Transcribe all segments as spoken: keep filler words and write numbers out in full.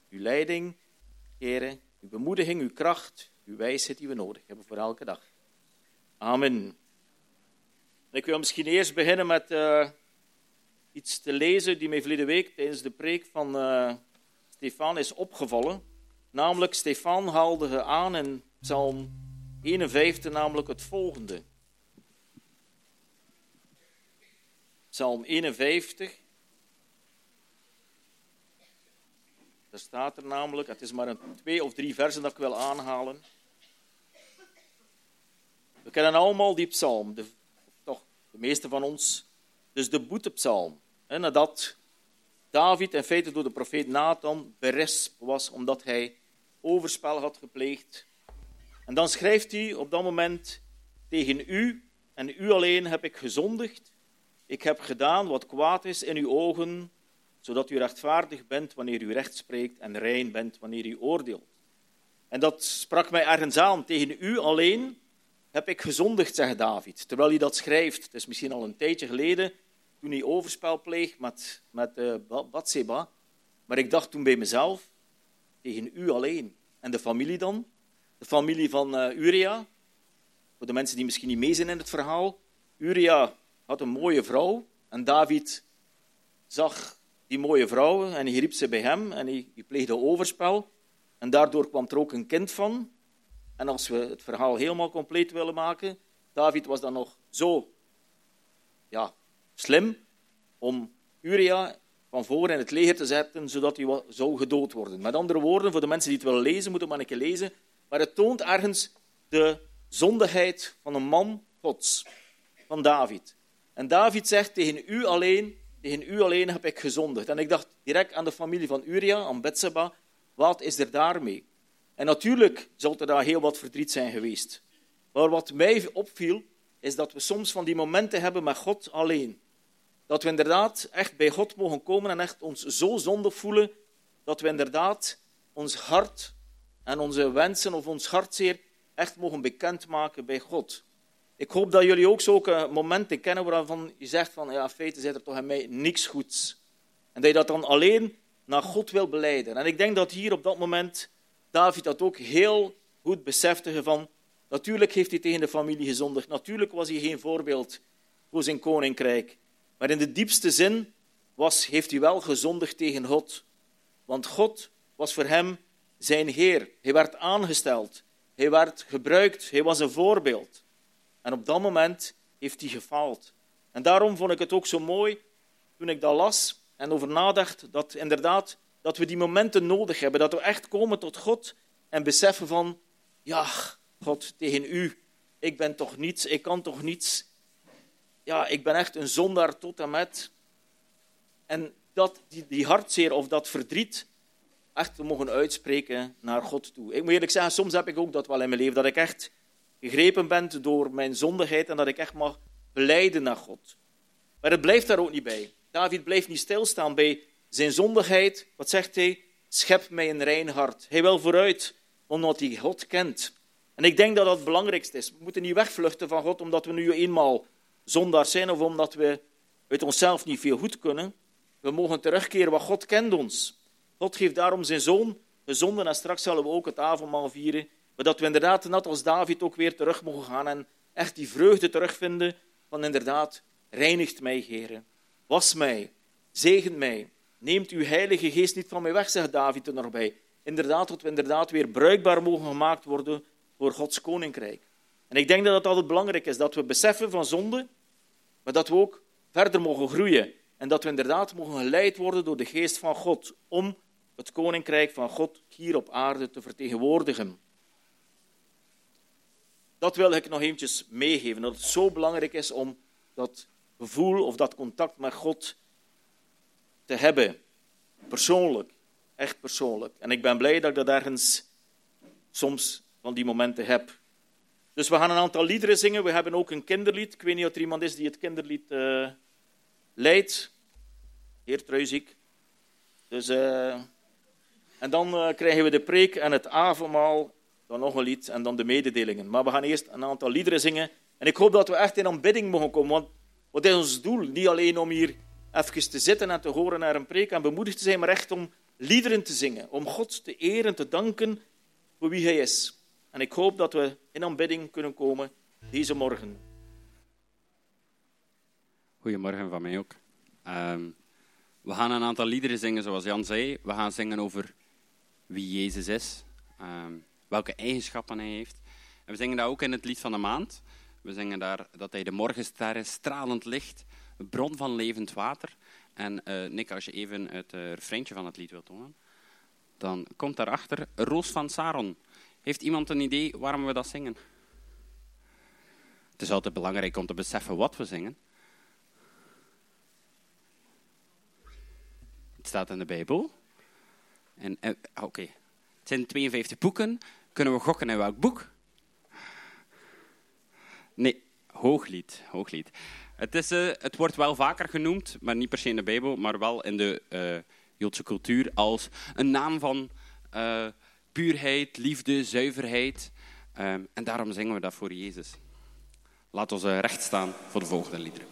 uw leiding, Heere, uw bemoediging, uw kracht, uw wijsheid die we nodig hebben voor elke dag. Amen. Ik wil misschien eerst beginnen met uh, iets te lezen die mij verleden week tijdens de preek van uh, Stefan is opgevallen. Namelijk, Stefan haalde aan in Psalm eenenvijftig namelijk het volgende. Psalm eenenvijftig. Daar staat er namelijk, het is maar een twee of drie versen dat ik wil aanhalen. We kennen allemaal die psalm, de, toch de meeste van ons. Dus de boetepsalm. Hè, nadat David in feite door de profeet Nathan berispt was omdat hij overspel had gepleegd. En dan schrijft hij op dat moment: tegen u en u alleen heb ik gezondigd. Ik heb gedaan wat kwaad is in uw ogen, zodat u rechtvaardig bent wanneer u recht spreekt en rein bent wanneer u oordeelt. En dat sprak mij ergens aan. Tegen u alleen heb ik gezondigd, zegt David. Terwijl hij dat schrijft. Het is misschien al een tijdje geleden, toen hij overspel pleegt met, met uh, Batseba. Maar ik dacht toen bij mezelf, tegen u alleen. En de familie dan? De familie van uh, Uria. Voor de mensen die misschien niet mee zijn in het verhaal. Uria had een mooie vrouw. En David zag die mooie vrouw en hij riep ze bij hem. En hij, hij pleegde overspel. En daardoor kwam er ook een kind van. En als we het verhaal helemaal compleet willen maken, David was dan nog zo ja, slim om Uria van voren in het leger te zetten, zodat hij zou gedood worden. Met andere woorden, voor de mensen die het willen lezen, moeten we maar een keer lezen. Maar het toont ergens de zondigheid van een man Gods, van David. En David zegt, tegen u alleen, tegen u alleen heb ik gezondigd. En ik dacht direct aan de familie van Uria, aan Batseba, wat is er daarmee? En natuurlijk zal er daar heel wat verdriet zijn geweest. Maar wat mij opviel, is dat we soms van die momenten hebben met God alleen. Dat we inderdaad echt bij God mogen komen en echt ons zo zondig voelen, dat we inderdaad ons hart en onze wensen of ons hartzeer echt mogen bekendmaken bij God. Ik hoop dat jullie ook zulke momenten kennen waarvan je zegt van, ja, in feite zit er toch in mij niks goeds. En dat je dat dan alleen naar God wil belijden. En ik denk dat hier op dat moment David dat ook heel goed besefte van, natuurlijk heeft hij tegen de familie gezondigd, natuurlijk was hij geen voorbeeld voor zijn koninkrijk. Maar in de diepste zin was, heeft hij wel gezondigd tegen God. Want God was voor hem zijn Heer. Hij werd aangesteld. Hij werd gebruikt. Hij was een voorbeeld. En op dat moment heeft hij gefaald. En daarom vond ik het ook zo mooi, toen ik dat las en over nadacht, dat inderdaad, dat we die momenten nodig hebben. Dat we echt komen tot God en beseffen van, ja, God, tegen u, ik ben toch niets, ik kan toch niets. Ja, ik ben echt een zondaar tot en met. En dat, die, die hartzeer of dat verdriet echt te mogen uitspreken naar God toe. Ik moet eerlijk zeggen, soms heb ik ook dat wel in mijn leven, dat ik echt gegrepen ben door mijn zondigheid en dat ik echt mag belijden naar God. Maar het blijft daar ook niet bij. David blijft niet stilstaan bij zijn zondigheid. Wat zegt hij? Schep mij een rein hart. Hij wil vooruit, omdat hij God kent. En ik denk dat dat het belangrijkste is. We moeten niet wegvluchten van God, omdat we nu eenmaal zondaars zijn of omdat we uit onszelf niet veel goed kunnen. We mogen terugkeren, wat God kent ons. God geeft daarom zijn zoon gezonden en straks zullen we ook het avondmaal vieren. Maar dat we inderdaad, net als David, ook weer terug mogen gaan en echt die vreugde terugvinden van inderdaad, reinigt mij, Heere. Was mij, zegent mij. Neemt uw heilige geest niet van mij weg, zegt David er nog bij. Inderdaad, dat we inderdaad weer bruikbaar mogen gemaakt worden voor Gods koninkrijk. En ik denk dat het altijd belangrijk is, dat we beseffen van zonde, maar dat we ook verder mogen groeien. En dat we inderdaad mogen geleid worden door de geest van God, om het koninkrijk van God hier op aarde te vertegenwoordigen. Dat wil ik nog eventjes meegeven, dat het zo belangrijk is om dat gevoel of dat contact met God te hebben. Persoonlijk, echt persoonlijk. En ik ben blij dat ik dat ergens soms van die momenten heb. Dus we gaan een aantal liederen zingen. We hebben ook een kinderlied. Ik weet niet of er iemand is die het kinderlied uh, leidt. Heer Truiziek. Dus, uh, en dan uh, krijgen we de preek en het avondmaal. Dan nog een lied en dan de mededelingen. Maar we gaan eerst een aantal liederen zingen. En ik hoop dat we echt in aanbidding mogen komen. Want wat is ons doel? Niet alleen om hier even te zitten en te horen naar een preek en bemoedigd te zijn, maar echt om liederen te zingen, om God te eren en te danken voor wie hij is. En ik hoop dat we in aanbidding kunnen komen deze morgen. Goedemorgen van mij ook. Um, we gaan een aantal liederen zingen, zoals Jan zei. We gaan zingen over wie Jezus is, um, welke eigenschappen hij heeft. En we zingen dat ook in het lied van de maand. We zingen daar dat hij de morgenster is, stralend licht, bron van levend water. En uh, Nick, als je even het uh, refreintje van het lied wilt tonen, dan komt daarachter Roos van Saron. Heeft iemand een idee waarom we dat zingen? Het is altijd belangrijk om te beseffen wat we zingen. Het staat in de Bijbel. En, uh, Oké, okay. Het zijn tweeënvijftig boeken. Kunnen we gokken in welk boek? Nee, Hooglied. Hooglied. Het, is, uh, het wordt wel vaker genoemd, maar niet per se in de Bijbel, maar wel in de uh, Joodse cultuur als een naam van uh, puurheid, liefde, zuiverheid. Um, en daarom zingen we dat voor Jezus. Laat ons uh, recht staan voor de volgende liederen.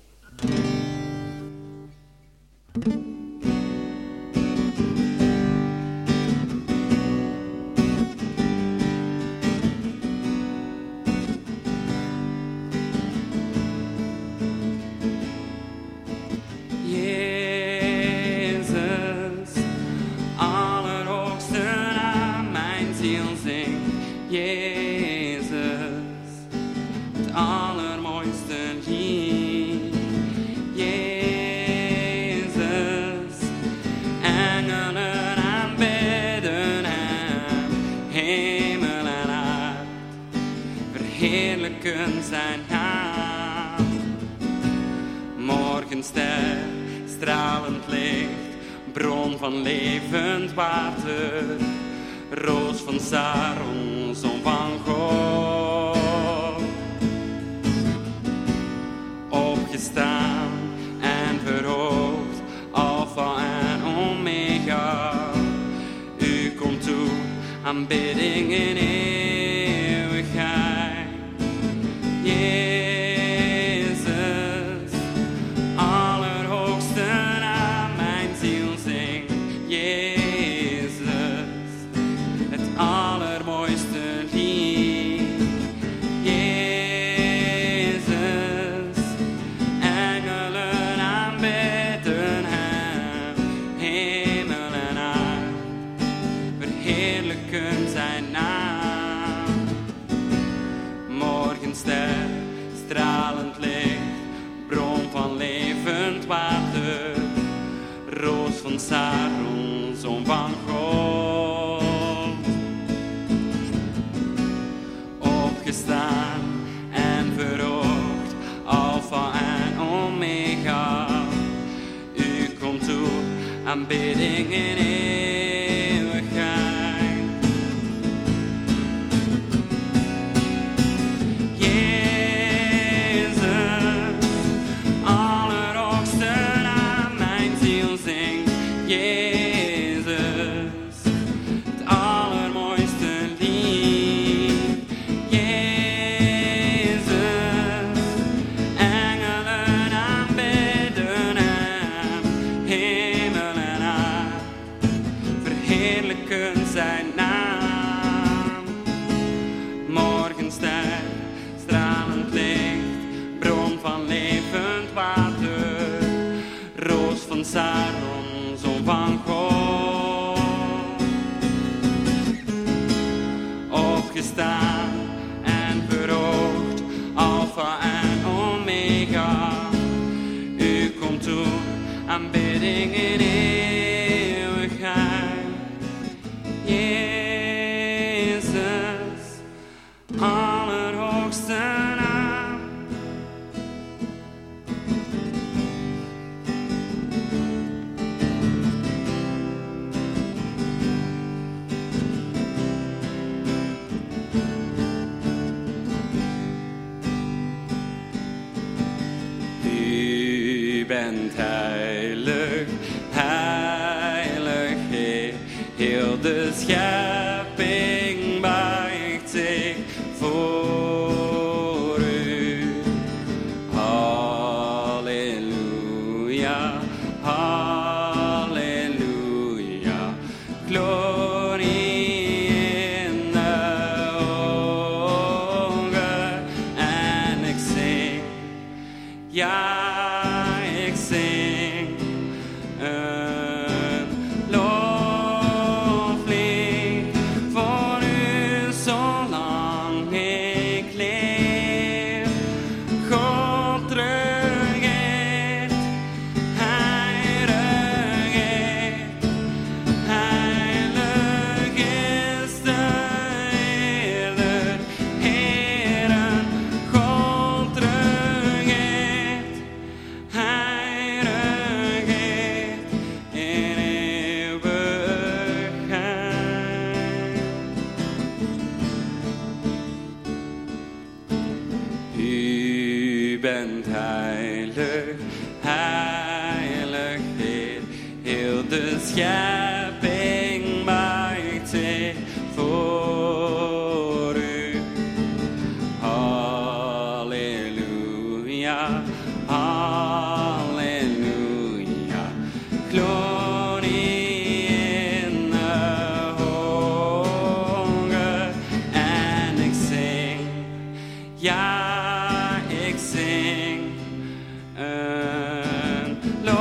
Zijn naam. Morgenster, stralend licht, bron van levend water, roos van Saron, zon van God. Opgestaan en verhoogd, Alpha en Omega. U komt toe, aanbidding in eeuwigheid. Jezus, allerhoogste naam, mijn ziel zingt. Jezus, het allermooiste lied. Jezus, engelen aanbidden hem. Hemel en aarde verheerlijken zijn naam. Morgenster, stralend licht, bron van levend water, roos van Saron, zon van God. Opgestaan en verhoogd, Alpha en Omega. U komt toe, aanbidding in eeuwigheid. Saron, zon van God. Opgestaan en verhoogd, Alpha en Omega. U komt toe, aanbidding in eeuwigheid. Jezus, allerhoogste naam. U bent heilig, heilig Heer, heel de schepping buigt zich voor u. Halleluja, halleluja. glorie in de ogen. En ik zing, ja, ik zing een loflied voor u zolang ik leef. God regeert, Hij regeert, heilig is de Heer, Heeren. God regeert, Hij regeert in eeuwigheid. U bent heilig, heilig Heer. Heel de schepping buigt zich voor u. Halleluja, halleluja. Glorie in de hogen. En ik zing, ja, ik zing een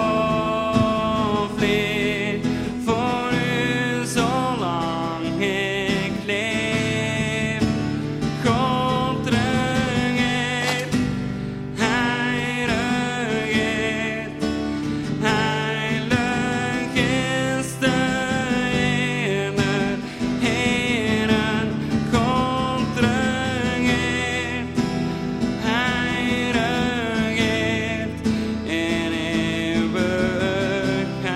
loflied voor u zolang ik leef. God regeert, Hij regeert, heilig is de Heer, Heeren. God regeert, Hij regeert in eeuwigheid.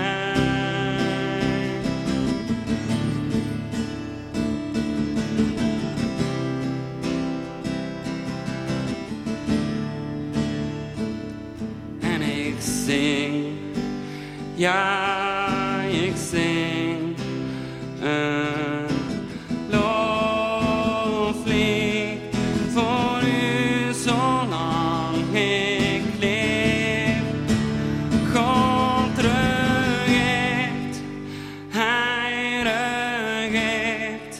En ik zing, ja, ik zing een loflied voor u zolang ik leef. God regeert, Hij regeert,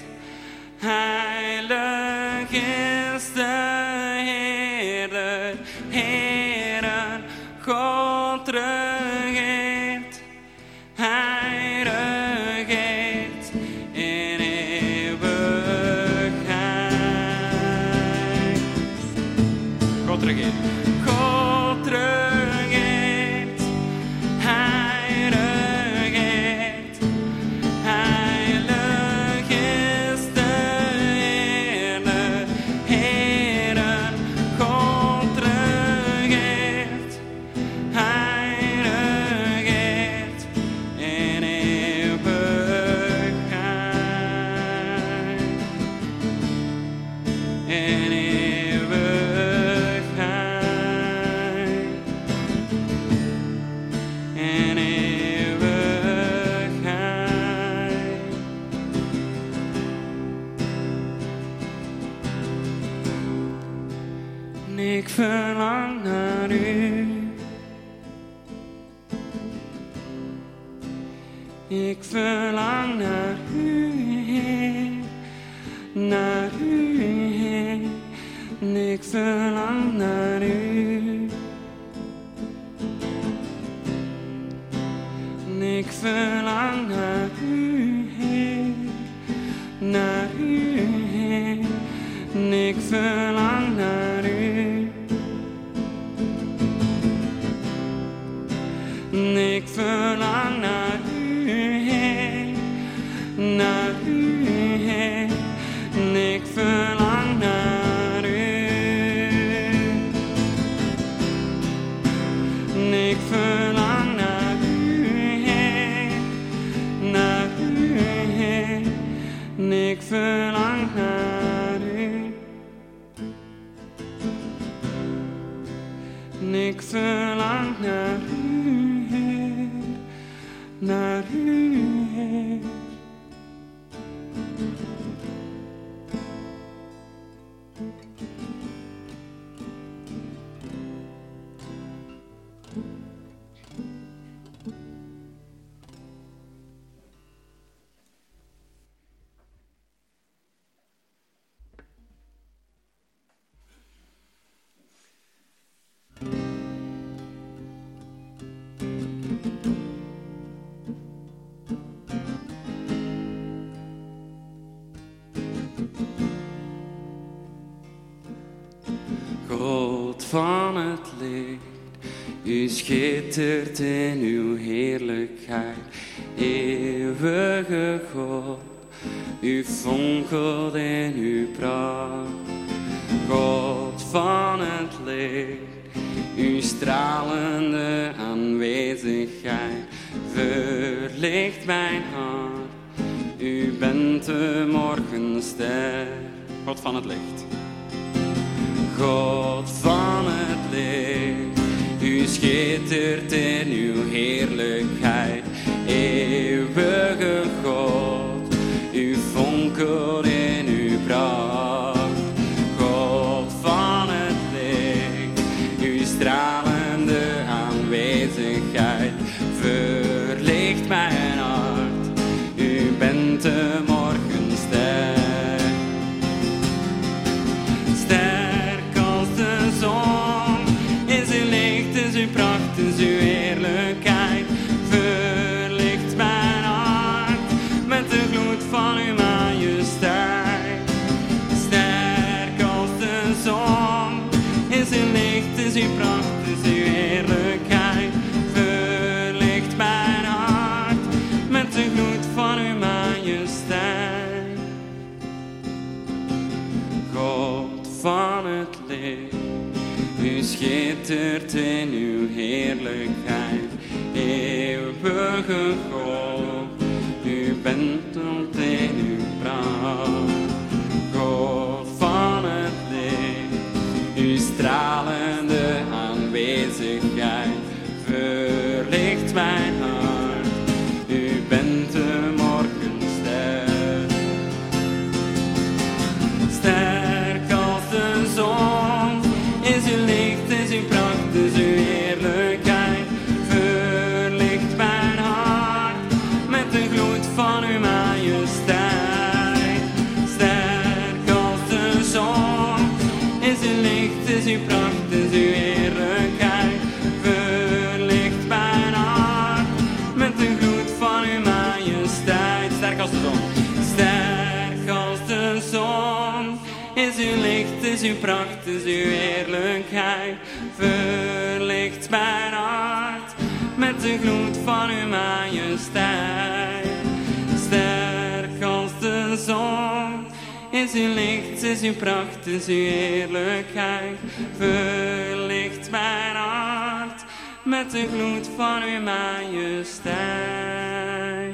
heilig is de Heer, Heeren. God regeert, Hij regeert in eeuwigheid. God regeert. God regeert, Hij regeert, heilig is de Heer, Heeren. God regeert, Hij regeert in eeuwigheid. In eeuwigheid. In eeuwigheid. En ik verlang naar u. Ik verlang naar u, Heer, naar u, Heer. En ik verlang naar u. En ik verlang naar u, Heer, naar u, Heer. En ik verlang naar u. En ik verlang naar u, Heer, naar u, Heer. En ik verlang naar u. En ik verlang naar u, Heer, naar u, Heer. En ik verlang naar u. En ik verlang naar u, Heer, naar u, Heer. van het licht, u schittert in uw heerlijkheid, eeuwige God, u fonkelt in uw pracht. God van het licht, uw stralende aanwezigheid verlicht mijn hart. U bent de morgenster. God van het licht. God van het licht, u schittert in uw heerlijkheid. Eeuwige God, u fonkelt in uw pracht. God van het licht, uw stralende aanwezigheid verlicht mijn hart. U bent de morgenster. Sterk als de zon is uw licht, is uw pracht, is uw heerlijkheid. Verlicht mijn hart met de gloed van uw majesteit. Sterk als de zon is uw licht, is uw pracht, is uw heerlijkheid. Verlicht mijn hart met de gloed van uw majesteit. God van het licht, u schittert in uw heerlijkheid. Eeuwige God, u bent ont in uw pracht. God van het licht, uw stralende aanwezigheid verlicht mijn hart. U bent de morgenster. Sterk als de zon is uw licht, is uw pracht, is uw heerlijkheid. Verlicht mijn hart met de gloed van uw majesteit. Sterk als de zon is uw licht, is uw pracht, is uw heerlijkheid. Verlicht mijn hart met de gloed van uw majesteit. Sterk als de zon. Sterk als de zon is uw licht, is uw pracht, is uw heerlijkheid. Verlicht mijn hart met de gloed van uw majesteit. Sterk als de zon is uw licht, is uw pracht, is uw heerlijkheid. Verlicht mijn hart met de gloed van uw majesteit.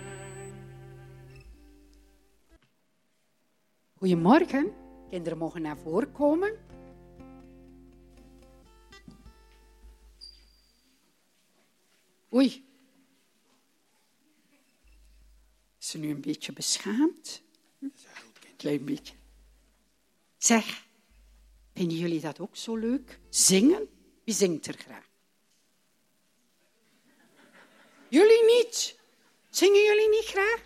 Goedemorgen, kinderen mogen naar voren komen. Oei. Is ze nu een beetje beschaamd? Klein beetje. Zeg, vinden jullie dat ook zo leuk? Zingen? Wie zingt er graag? Jullie niet? Zingen jullie niet graag?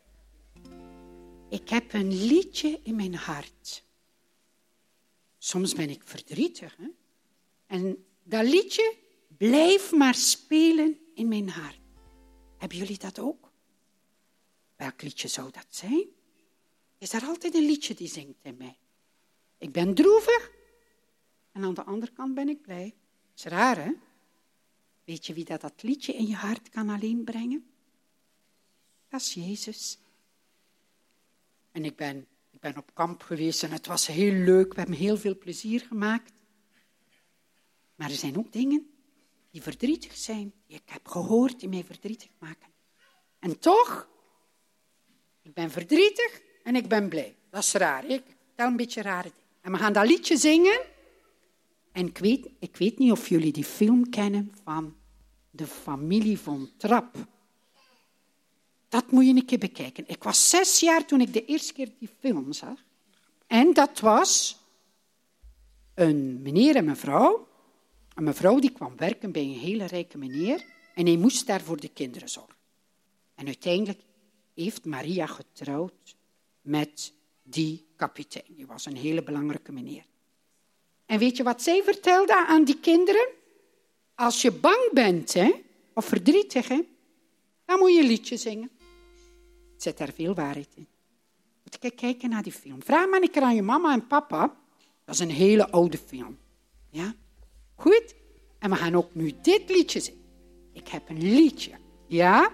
Ik heb een liedje in mijn hart. Soms ben ik verdrietig. Hè? En dat liedje blijft maar spelen in mijn hart. Hebben jullie dat ook? Welk liedje zou dat zijn? Is er altijd een liedje die zingt in mij? Ik ben droevig en aan de andere kant ben ik blij. Dat is raar, hè? Weet je wie dat, dat liedje in je hart kan alleen brengen? Dat is Jezus. En ik ben, ik ben op kamp geweest en het was heel leuk. We hebben heel veel plezier gemaakt. Maar er zijn ook dingen die verdrietig zijn, die ik heb gehoord, die mij verdrietig maken. En toch, ik ben verdrietig en ik ben blij. Dat is raar. Ik tel een beetje rare dingen. En we gaan dat liedje zingen. En ik weet, ik weet niet of jullie die film kennen van de familie Von Trapp. Dat moet je een keer bekijken. Ik was zes jaar toen ik de eerste keer die film zag. En dat was een meneer en mevrouw. Een mevrouw die kwam werken bij een hele rijke meneer. En hij moest daar voor de kinderen zorgen. En uiteindelijk heeft Maria getrouwd met die kapitein. Die was een hele belangrijke meneer. En weet je wat zij vertelde aan die kinderen? Als je bang bent, hè, of verdrietig, hè, dan moet je een liedje zingen. Er zit daar veel waarheid in. Moet ik kijken naar die film. Vraag maar een keer aan je mama en papa. Dat is een hele oude film. Ja? Goed? En we gaan ook nu dit liedje zingen. Ik heb een liedje. Ja?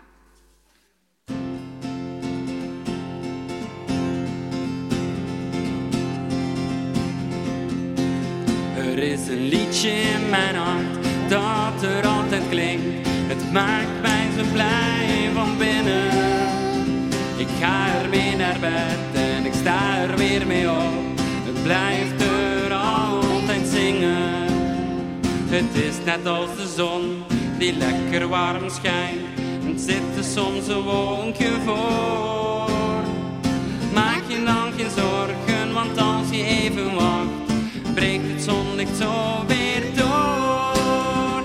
Er is een liedje in mijn hart dat er altijd klinkt. Het maakt mij zo blij van binnen. Ik ga er mee naar bed en ik sta er weer mee op. Het blijft er altijd zingen. Het is net als de zon die lekker warm schijnt. Het zit er soms een wolkje voor. Maak je dan geen zorgen, want als je even wacht, breekt het zonlicht zo weer door.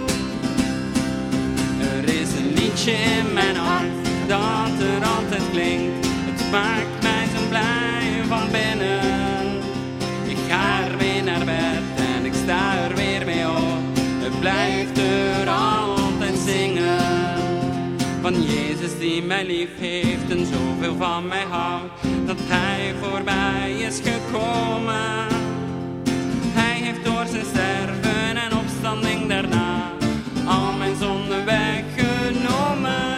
Er is een liedje in mijn hart dat er altijd klinkt. Het maakt mij zo blij van binnen. Ik ga er weer naar bed en ik sta er weer mee op. Het blijft er altijd zingen. Van Jezus die mij lief heeft en zoveel van mij houdt, dat Hij voor mij is gekomen. Hij heeft door zijn sterven en opstanding daarna al mijn zonden weggenomen.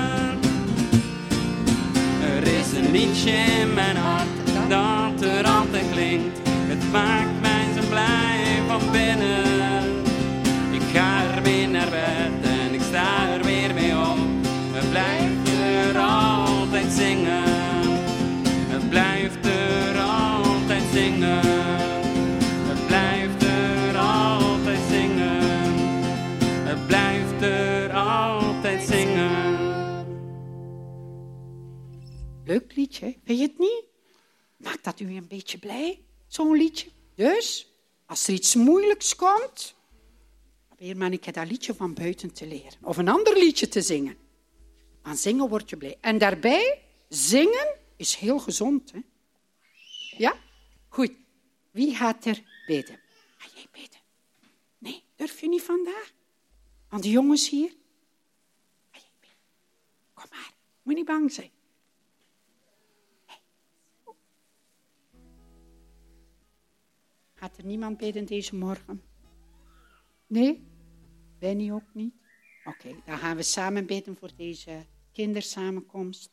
Er is een liedje in mijn hart dat er altijd klinkt. Het maakt mij zo blij van binnen. Ik ga er weer naar bed en ik sta er weer mee op. Het blijft er altijd zingen. Het blijft er altijd zingen. Het blijft er altijd zingen. Het blijft er altijd zingen. Leuk liedje, vind je het niet? Maakt dat u een beetje blij, zo'n liedje? Dus, als er iets moeilijks komt, probeer maar een keer dat liedje van buiten te leren. Of een ander liedje te zingen. Aan zingen word je blij. En daarbij, zingen is heel gezond. Hè? Ja? Goed. Wie gaat er bidden? Ga jij bidden? Nee, durf je niet vandaag? Aan de jongens hier? Ga jij bidden? Kom maar, moet niet bang zijn. Hey. Gaat er niemand bidden deze morgen? Nee? Benny ook niet? Oké, okay, dan gaan we samen bidden voor deze kindersamenkomst.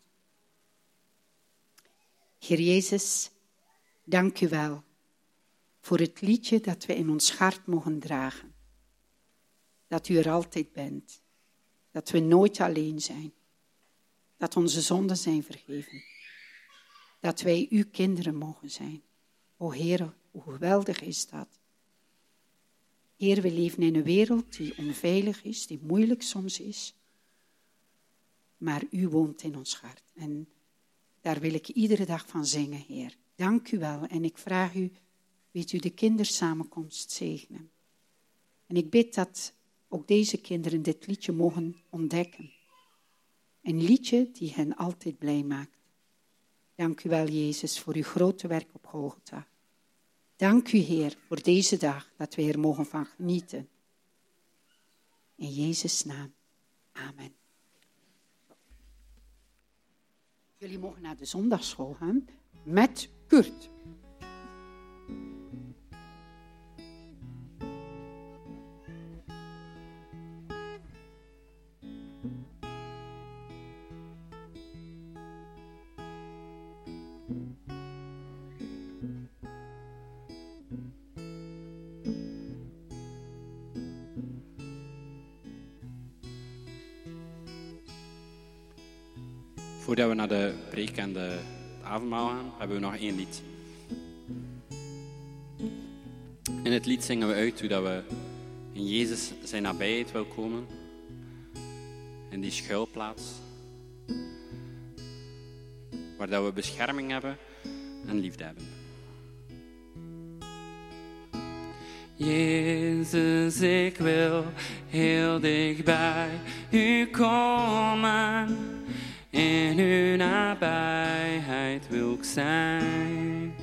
Heer Jezus, dank u wel voor het liedje dat we in ons hart mogen dragen. Dat u er altijd bent. Dat we nooit alleen zijn. Dat onze zonden zijn vergeven. Dat wij uw kinderen mogen zijn. O Heer, hoe geweldig is dat. Heer, we leven in een wereld die onveilig is, die moeilijk soms is. Maar u woont in ons hart. En daar wil ik iedere dag van zingen, Heer. Dank u wel. En ik vraag u, weet u de kindersamenkomst zegenen. En ik bid dat ook deze kinderen dit liedje mogen ontdekken. Een liedje die hen altijd blij maakt. Dank u wel, Jezus, voor uw grote werk op Golgotha. Dank u, Heer, voor deze dag, dat we er mogen van genieten. In Jezus' naam. Amen. Jullie mogen naar de zondagschool gaan met Kurt. Voordat we naar de preek en de, het avondmaal gaan, hebben we nog één lied. In het lied zingen we uit hoe dat we in Jezus zijn nabijheid wil komen. In die schuilplaats. Waar dat we bescherming hebben en liefde hebben. Jezus, ik wil heel dicht bij u komen. In uw nabijheid wil ik zijn.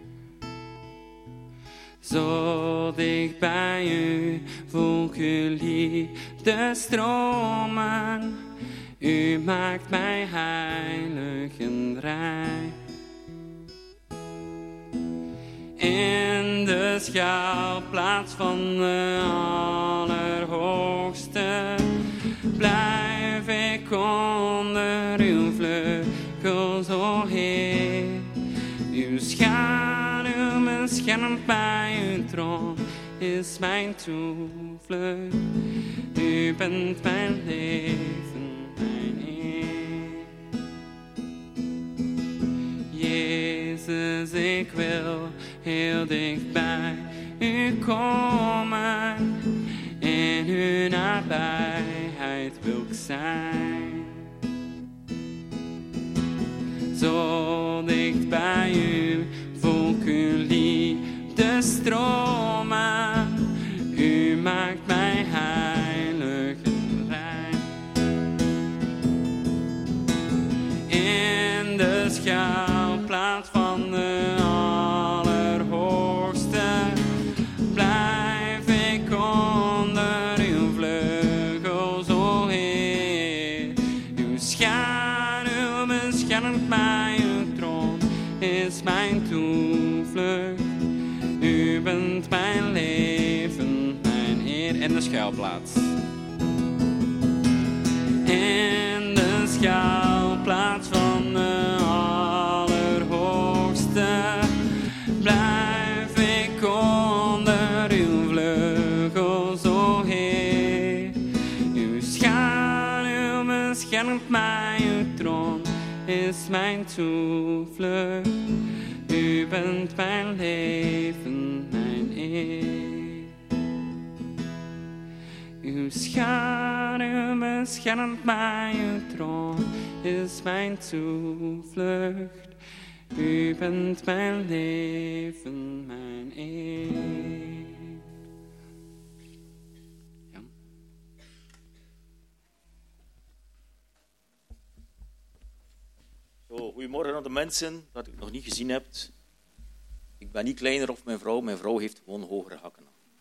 Zo dicht bij u voel ik uw liefde stromen. U maakt mij heilig en rein. In de de schuilplaats van de Allerhoogste blijf ik onder uw vleugels, o Heer. Uw schaduw beschermt mij, uw troon is mijn toevlucht. U bent mijn leven, mijn Heer. Jezus, ik wil heel dicht bij u komen. In uw nabijheid wil ik zijn. Zo dicht bij u voel ik uw liefde stromen. U maakt mij heilig en rein. In de schuilplaats van de Allerhoogste blijf ik onder uw vleugels, o Heer. Uw schaduw beschermt mij, uw troon is mijn toevlucht. U bent mijn leven, mijn Heer. In de schuilplaats. In de schuilplaats van de Allerhoogste blijf ik onder uw vleugels, o Heer. Uw schaduw beschermt mij, uw troon is mijn toevlucht. U bent mijn leven, mijn Heer. Uw schaduw beschermt mij, uw troon is mijn toevlucht. U bent mijn leven, mijn Heer. Ja. Zo, goedemorgen aan de mensen dat ik nog niet gezien heb. Ik ben niet kleiner of mijn vrouw. Mijn vrouw heeft gewoon hogere hakken.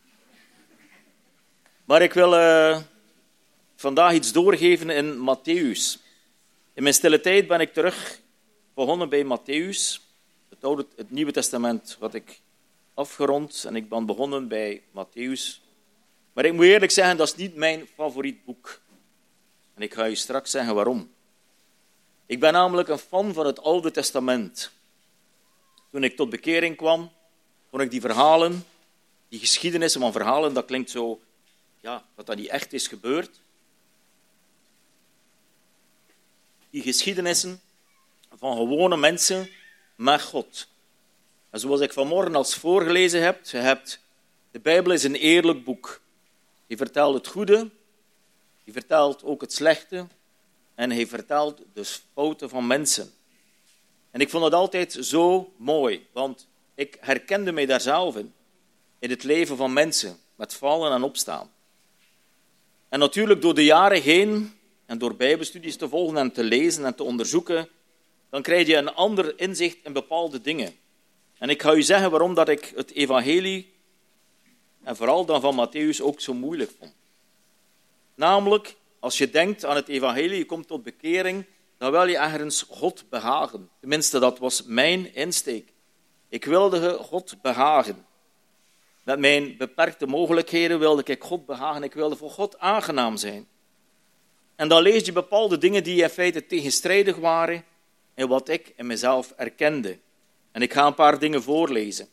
Maar ik wil uh, vandaag iets doorgeven in Mattheüs. In mijn stille tijd ben ik terug begonnen bij Mattheüs. Het, oude, het Nieuwe Testament had ik afgerond en ik ben begonnen bij Mattheüs. Maar ik moet eerlijk zeggen, dat is niet mijn favoriet boek. En ik ga je straks zeggen waarom. Ik ben namelijk een fan van het Oude Testament. Toen ik tot bekering kwam, vond ik die verhalen, die geschiedenissen van verhalen, dat klinkt zo, ja, dat dat niet echt is gebeurd. Die geschiedenissen van gewone mensen met God. En zoals ik vanmorgen als voorgelezen heb, je hebt, de Bijbel is een eerlijk boek. Die vertelt het goede, die vertelt ook het slechte en hij vertelt dus fouten van mensen. En ik vond het altijd zo mooi, want ik herkende mij daar zelf in, in het leven van mensen, met vallen en opstaan. En natuurlijk door de jaren heen, en door bijbelstudies te volgen en te lezen en te onderzoeken, dan krijg je een ander inzicht in bepaalde dingen. En ik ga u zeggen waarom dat ik het evangelie, en vooral dan van Mattheüs, ook zo moeilijk vond. Namelijk, als je denkt aan het evangelie, je komt tot bekering, dan wil je ergens God behagen. Tenminste, dat was mijn insteek. Ik wilde God behagen. Met mijn beperkte mogelijkheden wilde ik God behagen. Ik wilde voor God aangenaam zijn. En dan lees je bepaalde dingen die in feite tegenstrijdig waren en wat ik in mezelf erkende. En ik ga een paar dingen voorlezen.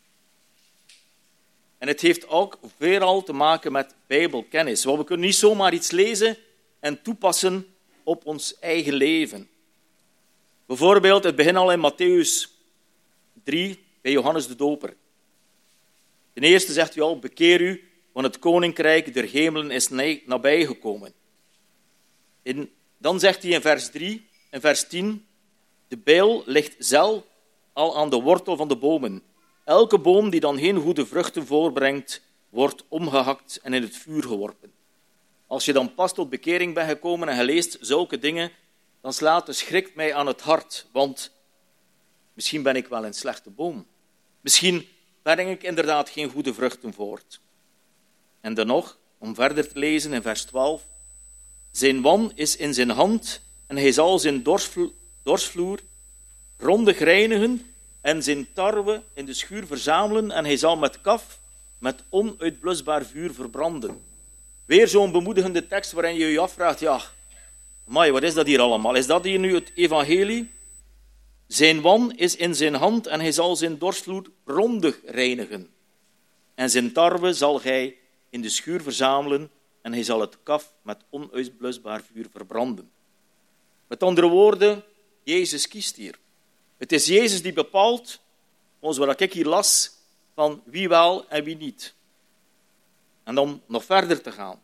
En het heeft ook veelal te maken met bijbelkennis. Want we kunnen niet zomaar iets lezen en toepassen op ons eigen leven. Bijvoorbeeld, het begint al in Mattheüs drie, bij Johannes de Doper. Ten eerste zegt hij al, bekeer u, want het koninkrijk der hemelen is nabijgekomen. En dan zegt hij in vers drie, in vers tien, de bijl ligt zelf al aan de wortel van de bomen. Elke boom die dan geen goede vruchten voorbrengt, wordt omgehakt en in het vuur geworpen. Als je dan pas tot bekering bent gekomen en je leest zulke dingen, dan slaat de schrik mij aan het hart, want misschien ben ik wel een slechte boom. Misschien breng ik inderdaad geen goede vruchten voort. En dan nog, om verder te lezen in vers twaalf, zijn wan is in zijn hand en hij zal zijn dorsvloer rondig reinigen en zijn tarwe in de schuur verzamelen en hij zal met kaf met onuitblusbaar vuur verbranden. Weer zo'n bemoedigende tekst waarin je je afvraagt, ja, amai, wat is dat hier allemaal? Is dat hier nu het evangelie? Zijn wan is in zijn hand en hij zal zijn dorstvloer grondig reinigen. En zijn tarwe zal hij in de schuur verzamelen en hij zal het kaf met onuitblusbaar vuur verbranden. Met andere woorden, Jezus kiest hier. Het is Jezus die bepaalt, volgens wat ik hier las, van wie wel en wie niet. En dan nog verder te gaan.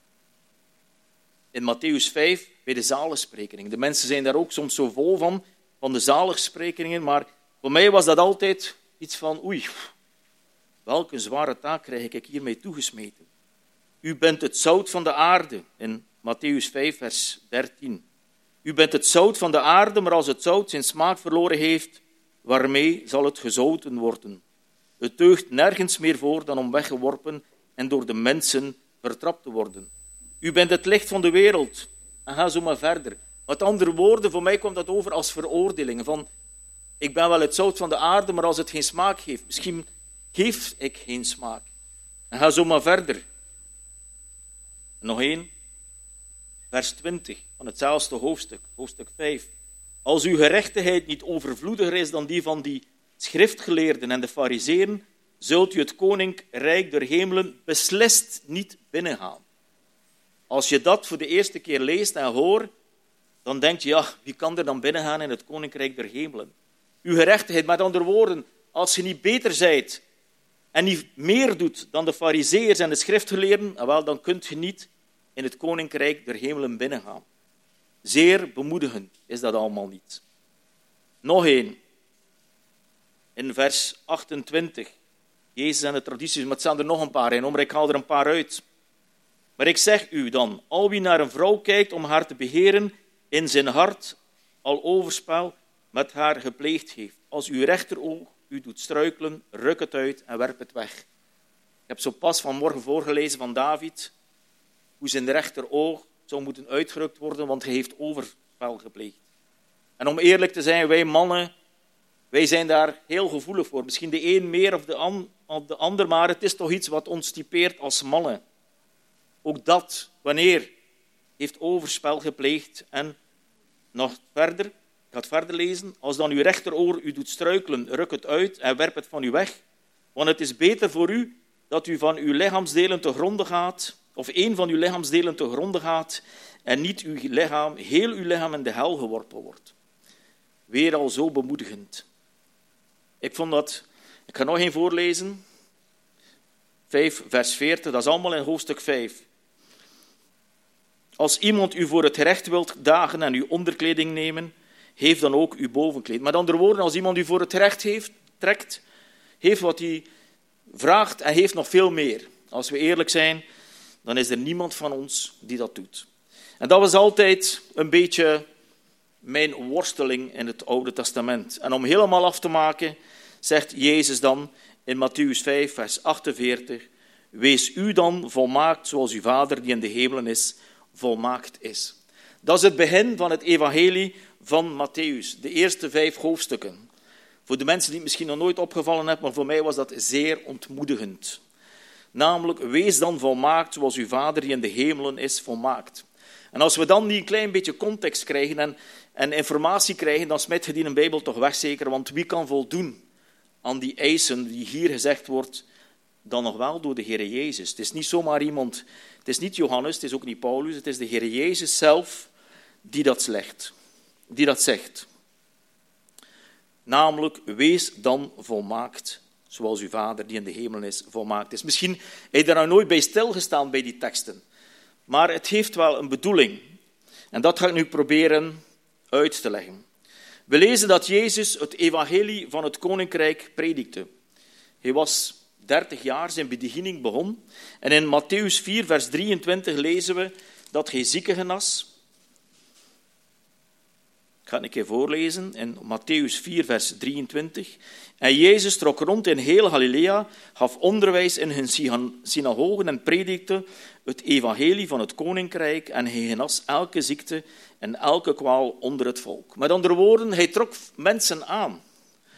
In Mattheüs vijf, bij de zaligsprekingen. De mensen zijn daar ook soms zo vol van, van de zaligsprekingen, maar voor mij was dat altijd iets van, oei, welke zware taak krijg ik hiermee toegesmeten. U bent het zout van de aarde, in Mattheüs vijf, vers dertien. U bent het zout van de aarde, maar als het zout zijn smaak verloren heeft, waarmee zal het gezouten worden? Het deugt nergens meer voor dan om weggeworpen en door de mensen vertrapt te worden. U bent het licht van de wereld. En ga zo maar verder. Met andere woorden, voor mij komt dat over als veroordelingen. Van, ik ben wel het zout van de aarde, maar als het geen smaak heeft, misschien geef ik geen smaak. En ga zo maar verder. En nog één. Vers twintig van hetzelfde hoofdstuk, hoofdstuk vijf. Als uw gerechtigheid niet overvloediger is dan die van die schriftgeleerden en de farizeeën, zult u het koninkrijk der hemelen beslist niet binnengaan. Als je dat voor de eerste keer leest en hoort, dan denk je, ja, wie kan er dan binnengaan in het koninkrijk der hemelen? Uw gerechtigheid, met andere woorden, als je niet beter zijt en niet meer doet dan de farizeeërs en de schriftgeleerden, wel, dan kunt je niet in het koninkrijk der hemelen binnengaan. Zeer bemoedigend is dat allemaal niet. Nog één. In vers achtentwintig. Jezus en de tradities, maar het staan er nog een paar in, maar ik haal er een paar uit. Maar ik zeg u dan, al wie naar een vrouw kijkt om haar te beheren, in zijn hart al overspel met haar gepleegd heeft. Als uw rechteroog u doet struikelen, ruk het uit en werp het weg. Ik heb zo pas vanmorgen voorgelezen van David, hoe zijn rechteroog zou moeten uitgerukt worden, want hij heeft overspel gepleegd. En om eerlijk te zijn, wij mannen, wij zijn daar heel gevoelig voor. Misschien de een meer of de, an, of de ander, maar het is toch iets wat ons typeert als mannen. Ook dat, wanneer heeft overspel gepleegd. En nog verder, ik ga het verder lezen. Als dan uw rechteroor u doet struikelen, ruk het uit en werp het van u weg. Want het is beter voor u dat u van uw lichaamsdelen te gronde gaat, of één van uw lichaamsdelen te gronde gaat, en niet uw lichaam, heel uw lichaam in de hel geworpen wordt. Weer al zo bemoedigend. Ik vond dat, ik ga nog één voorlezen. vijf, vers veertig, dat is allemaal in hoofdstuk vijf. Als iemand u voor het recht wilt dagen en uw onderkleding nemen, heeft dan ook uw bovenkleed. Met andere woorden, als iemand u voor het recht heeft, trekt, heeft wat hij vraagt en heeft nog veel meer. Als we eerlijk zijn, dan is er niemand van ons die dat doet. En dat was altijd een beetje mijn worsteling in het Oude Testament. En om helemaal af te maken, zegt Jezus dan in Mattheüs vijf, vers achtenveertig, wees u dan volmaakt zoals uw Vader die in de hemelen is, volmaakt is. Dat is het begin van het evangelie van Mattheüs, de eerste vijf hoofdstukken. Voor de mensen die het misschien nog nooit opgevallen hebben, maar voor mij was dat zeer ontmoedigend. Namelijk, wees dan volmaakt zoals uw Vader die in de hemelen is, volmaakt. En als we dan die een klein beetje context krijgen en, en informatie krijgen, dan smijt je die in een Bijbel toch weg zeker, want wie kan voldoen aan die eisen die hier gezegd wordt, dan nog wel door de Heer Jezus. Het is niet zomaar iemand, het is niet Johannes, het is ook niet Paulus, het is de Heer Jezus zelf die dat zegt. Die dat zegt. Namelijk, wees dan volmaakt, zoals uw Vader die in de hemel is, volmaakt is. Misschien heb je daar nou nooit bij stilgestaan bij die teksten, maar het heeft wel een bedoeling. En dat ga ik nu proberen uit te leggen. We lezen dat Jezus het evangelie van het koninkrijk predikte. Hij was dertig jaar, zijn bediening begon. En in Mattheüs vier, vers drieëntwintig lezen we dat hij zieken genas. Ik ga het een keer voorlezen. In Mattheüs vier, vers drieëntwintig. En Jezus trok rond in heel Galilea, gaf onderwijs in hun synagogen en predikte het evangelie van het koninkrijk en hij genas elke ziekte en elke kwaal onder het volk. Met andere woorden, hij trok mensen aan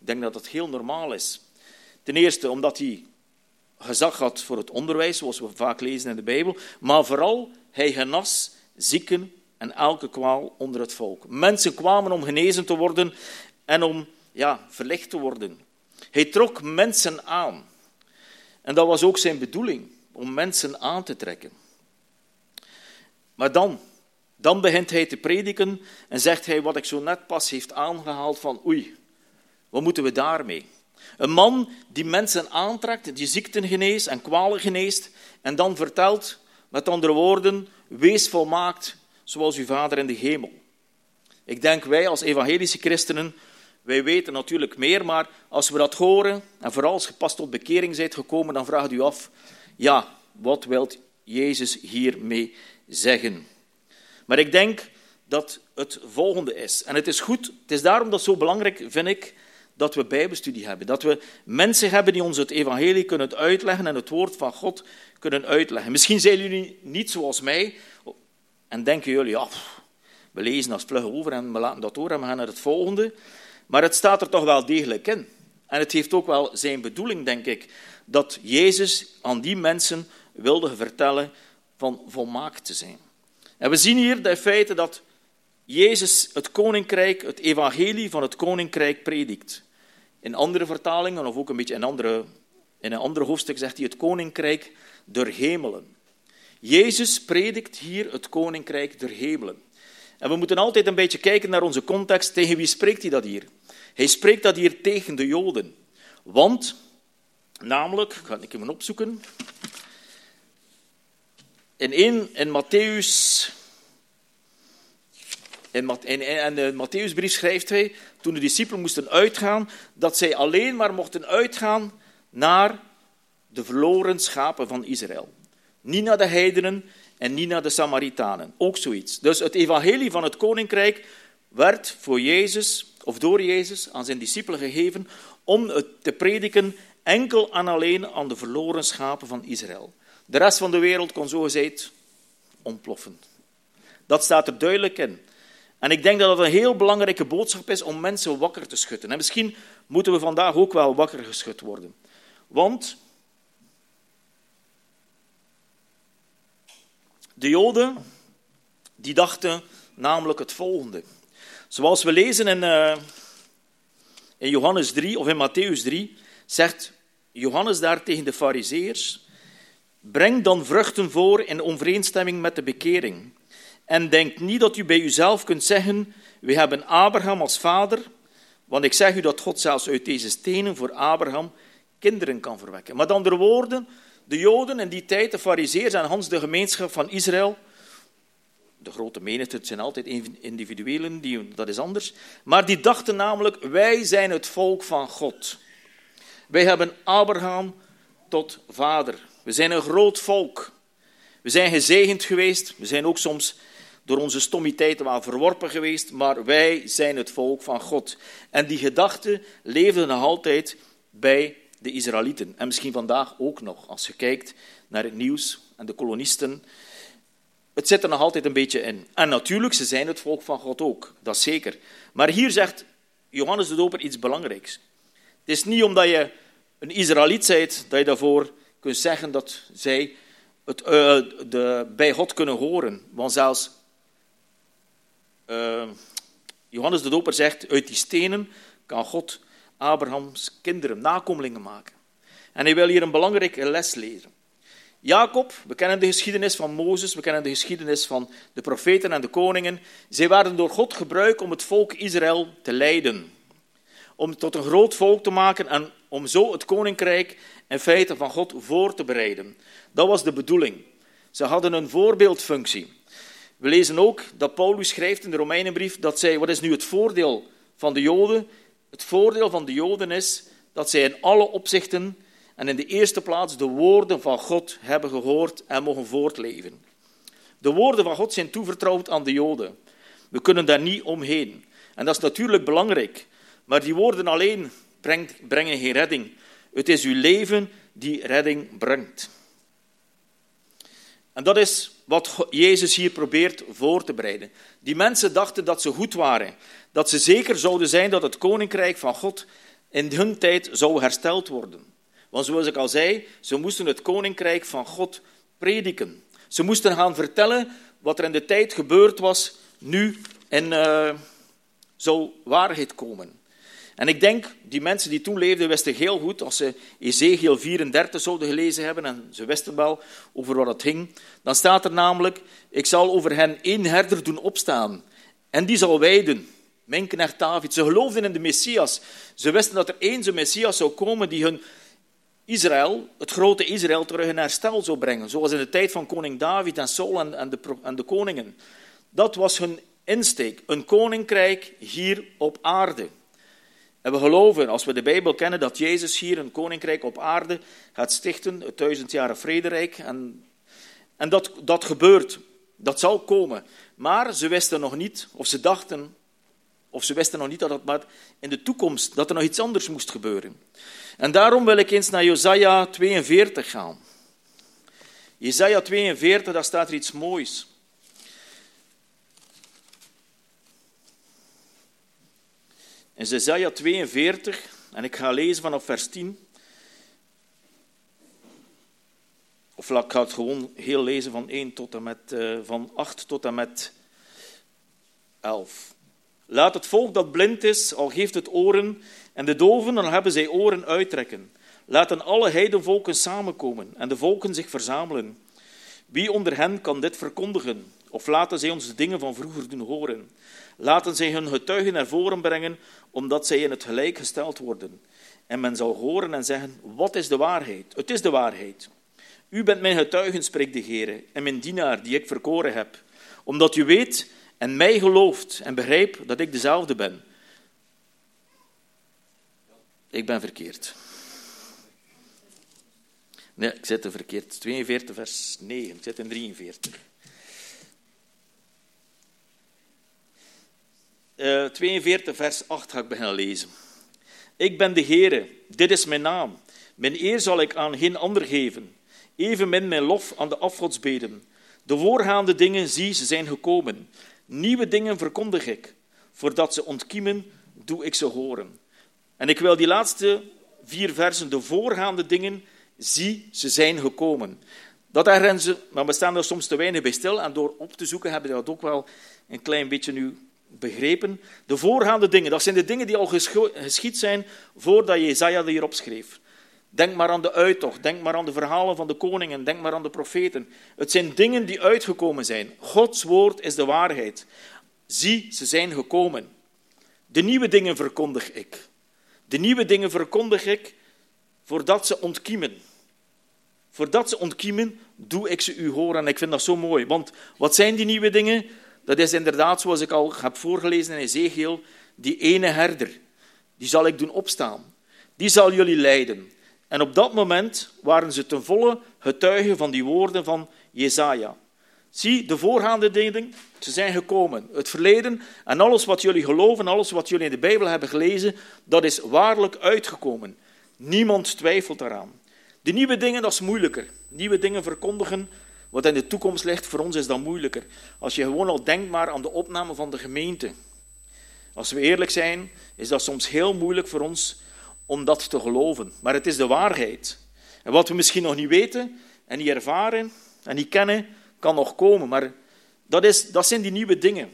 Ik denk dat het heel normaal is. Ten eerste omdat hij gezag had voor het onderwijs, zoals we vaak lezen in de Bijbel. Maar vooral, hij genas zieken en elke kwaal onder het volk. Mensen kwamen om genezen te worden en om ja, verlicht te worden. Hij trok mensen aan. En dat was ook zijn bedoeling, om mensen aan te trekken. Maar dan, dan begint hij te prediken en zegt hij wat ik zo net pas heeft aangehaald van oei, wat moeten we daarmee? Een man die mensen aantrekt, die ziekten geneest en kwalen geneest en dan vertelt, met andere woorden, wees volmaakt zoals uw Vader in de hemel. Ik denk wij als evangelische christenen, wij weten natuurlijk meer, maar als we dat horen, en vooral als je pas tot bekering bent gekomen, dan vraagt u af, ja, wat wil Jezus hiermee zeggen? Maar ik denk dat het volgende is. En het is goed, het is daarom dat zo belangrijk, vind ik, dat we bijbelstudie hebben. Dat we mensen hebben die ons het evangelie kunnen uitleggen en het woord van God kunnen uitleggen. Misschien zijn jullie niet zoals mij en denken jullie, ja, we lezen als vlug over en we laten dat door en we gaan naar het volgende. Maar het staat er toch wel degelijk in. En het heeft ook wel zijn bedoeling, denk ik, dat Jezus aan die mensen wilde vertellen van volmaakt te zijn. En we zien hier in feite dat Jezus het koninkrijk, het evangelie van het koninkrijk predikt. In andere vertalingen, of ook een beetje in, andere, in een ander hoofdstuk, zegt hij het koninkrijk der hemelen. Jezus predikt hier het koninkrijk der hemelen. En we moeten altijd een beetje kijken naar onze context. Tegen wie spreekt hij dat hier? Hij spreekt dat hier tegen de Joden. Want, namelijk, ik ga het even opzoeken. In, één, in Matthäus... In, in, in de Matthäusbrief schrijft hij, toen de discipelen moesten uitgaan, dat zij alleen maar mochten uitgaan naar de verloren schapen van Israël. Niet naar de heidenen en niet naar de Samaritanen. Ook zoiets. Dus het evangelie van het koninkrijk werd voor Jezus, of door Jezus, aan zijn discipelen gegeven om het te prediken enkel en alleen aan de verloren schapen van Israël. De rest van de wereld kon zogezegd ontploffen. Dat staat er duidelijk in. En ik denk dat het een heel belangrijke boodschap is om mensen wakker te schudden. En misschien moeten we vandaag ook wel wakker geschud worden. Want de Joden, die dachten namelijk het volgende. Zoals we lezen in, uh, in Johannes drie, of in Matthäus drie, zegt Johannes daar tegen de Farizeërs, breng dan vruchten voor in overeenstemming met de bekering. En denk niet dat u bij uzelf kunt zeggen, we hebben Abraham als vader, want ik zeg u dat God zelfs uit deze stenen voor Abraham kinderen kan verwekken. Met andere woorden, de Joden in die tijd, de Farizeërs en Hans de gemeenschap van Israël, de grote menigte, het zijn altijd individuelen, die, dat is anders, maar die dachten namelijk, wij zijn het volk van God. Wij hebben Abraham tot vader. We zijn een groot volk. We zijn gezegend geweest, we zijn ook soms door onze stommiteiten wel verworpen geweest, maar wij zijn het volk van God. En die gedachte leefde nog altijd bij de Israëlieten. En misschien vandaag ook nog, als je kijkt naar het nieuws en de kolonisten. Het zit er nog altijd een beetje in. En natuurlijk, ze zijn het volk van God ook, dat is zeker. Maar hier zegt Johannes de Doper iets belangrijks. Het is niet omdat je een Israëliet bent, dat je daarvoor kunt zeggen dat zij het, uh, de, bij God kunnen horen. Want zelfs uh, Johannes de Doper zegt, uit die stenen kan God Abrahams kinderen, nakomelingen maken. En hij wil hier een belangrijke les leren. Jacob, we kennen de geschiedenis van Mozes, we kennen de geschiedenis van de profeten en de koningen. Zij werden door God gebruikt om het volk Israël te leiden. Om het tot een groot volk te maken en om zo het koninkrijk in feite van God voor te bereiden. Dat was de bedoeling. Ze hadden een voorbeeldfunctie. We lezen ook dat Paulus schrijft in de Romeinenbrief dat zij, wat is nu het voordeel van de Joden? Het voordeel van de Joden is dat zij in alle opzichten en in de eerste plaats de woorden van God hebben gehoord en mogen voortleven. De woorden van God zijn toevertrouwd aan de Joden. We kunnen daar niet omheen. En dat is natuurlijk belangrijk. Maar die woorden alleen brengt, brengen geen redding. Het is uw leven die redding brengt. En dat is wat Jezus hier probeert voor te bereiden. Die mensen dachten dat ze goed waren. Dat ze zeker zouden zijn dat het koninkrijk van God in hun tijd zou hersteld worden. Want zoals ik al zei, ze moesten het koninkrijk van God prediken. Ze moesten gaan vertellen wat er in de tijd gebeurd was, nu en uh, zou waarheid komen. En ik denk, die mensen die toen leefden, wisten heel goed, als ze Ezekiel vierendertig zouden gelezen hebben, en ze wisten wel over wat het ging, dan staat er namelijk, ik zal over hen één herder doen opstaan, en die zal weiden, mijn knecht David. Ze geloofden in de Messias. Ze wisten dat er eens een Messias zou komen die hun Israël, het grote Israël, terug in herstel zou brengen. Zoals in de tijd van koning David en Saul en, en, de, en de koningen. Dat was hun insteek. Een koninkrijk hier op aarde. En we geloven, als we de Bijbel kennen, dat Jezus hier een koninkrijk op aarde gaat stichten. Het duizendjaren vrederijk. En, en dat, dat gebeurt. Dat zal komen. Maar ze wisten nog niet, of ze dachten, of ze wisten nog niet dat het maar in de toekomst, dat er nog iets anders moest gebeuren. En daarom wil ik eens naar Jesaja tweeënveertig gaan. Jesaja tweeënveertig, daar staat er iets moois. In Jesaja tweeënveertig, en ik ga lezen vanaf vers tien. Of ik ga het gewoon heel lezen van, één tot en met, uh, van acht tot en met elf. Laat het volk dat blind is, al geeft het oren, en de doven, dan hebben zij oren uittrekken. Laten alle heidenvolken samenkomen en de volken zich verzamelen. Wie onder hen kan dit verkondigen? Of laten zij ons de dingen van vroeger doen horen? Laten zij hun getuigen naar voren brengen, omdat zij in het gelijk gesteld worden. En men zal horen en zeggen, wat is de waarheid? Het is de waarheid. U bent mijn getuigen, spreekt de Heere, en mijn dienaar die ik verkoren heb. Omdat u weet en mij gelooft en begrijpt dat ik dezelfde ben. Ik ben verkeerd. Nee, ik zit er verkeerd. tweeënveertig vers negen, ik zit in drieënveertig. Uh, tweeënveertig vers acht ga ik beginnen lezen. Ik ben de Heere, dit is mijn naam. Mijn eer zal ik aan geen ander geven. Evenmin mijn lof aan de afgodsbeden. De voorgaande dingen, zie, ze zijn gekomen. Nieuwe dingen verkondig ik. Voordat ze ontkiemen, doe ik ze horen. En ik wil die laatste vier versen, de voorgaande dingen, zie, ze zijn gekomen. Dat herinneren ze, maar we staan er soms te weinig bij stil. En door op te zoeken hebben we dat ook wel een klein beetje nu begrepen. De voorgaande dingen, dat zijn de dingen die al geschied zijn voordat Jesaja hierop schreef. Denk maar aan de uittocht, denk maar aan de verhalen van de koningen, denk maar aan de profeten. Het zijn dingen die uitgekomen zijn. Gods woord is de waarheid. Zie, ze zijn gekomen. De nieuwe dingen verkondig ik. De nieuwe dingen verkondig ik voordat ze ontkiemen. Voordat ze ontkiemen, doe ik ze u horen. En ik vind dat zo mooi. Want wat zijn die nieuwe dingen? Dat is inderdaad, zoals ik al heb voorgelezen in Ezekiel, die ene herder. Die zal ik doen opstaan. Die zal jullie leiden. En op dat moment waren ze ten volle getuigen van die woorden van Jesaja. Zie, de voorgaande dingen, ze zijn gekomen. Het verleden en alles wat jullie geloven, alles wat jullie in de Bijbel hebben gelezen, dat is waarlijk uitgekomen. Niemand twijfelt daaraan. De nieuwe dingen, dat is moeilijker. Nieuwe dingen verkondigen, wat in de toekomst ligt, voor ons is dat moeilijker. Als je gewoon al denkt maar aan de opname van de gemeente. Als we eerlijk zijn, is dat soms heel moeilijk voor ons om dat te geloven. Maar het is de waarheid. En wat we misschien nog niet weten en niet ervaren en niet kennen, kan nog komen. Maar dat, is, dat zijn die nieuwe dingen.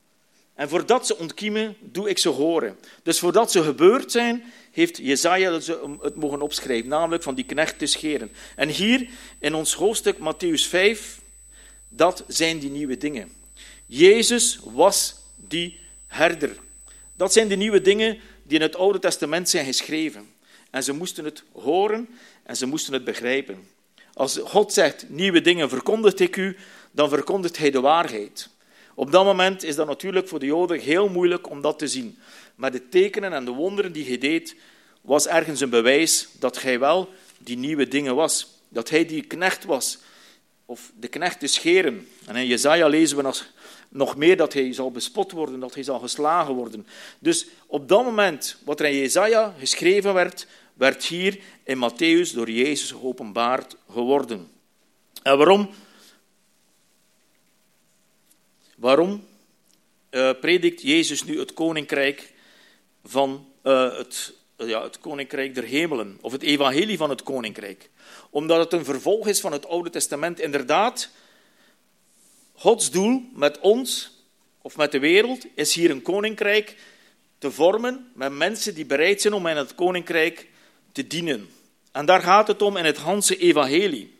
En voordat ze ontkiemen, doe ik ze horen. Dus voordat ze gebeurd zijn, heeft Jesaja het mogen opschrijven, namelijk van die knecht te scheren. En hier in ons hoofdstuk Mattheüs vijf, dat zijn die nieuwe dingen. Jezus was die herder. Dat zijn de nieuwe dingen die in het Oude Testament zijn geschreven. En ze moesten het horen en ze moesten het begrijpen. Als God zegt, nieuwe dingen verkondigt ik u, dan verkondigt hij de waarheid. Op dat moment is dat natuurlijk voor de Joden heel moeilijk om dat te zien. Maar de tekenen en de wonderen die hij deed, was ergens een bewijs dat hij wel die nieuwe dingen was. Dat hij die knecht was. Of de knecht te scheren. En in Jesaja lezen we nog, nog meer dat hij zal bespot worden, dat hij zal geslagen worden. Dus op dat moment, wat er in Jesaja geschreven werd, werd hier in Mattheüs door Jezus geopenbaard geworden. En waarom? Waarom uh, predikt Jezus nu het koninkrijk van uh, het ja, het koninkrijk der hemelen, of het evangelie van het koninkrijk. Omdat het een vervolg is van het Oude Testament. Inderdaad, Gods doel met ons, of met de wereld, is hier een koninkrijk te vormen met mensen die bereid zijn om in het koninkrijk te dienen. En daar gaat het om in het ganse evangelie.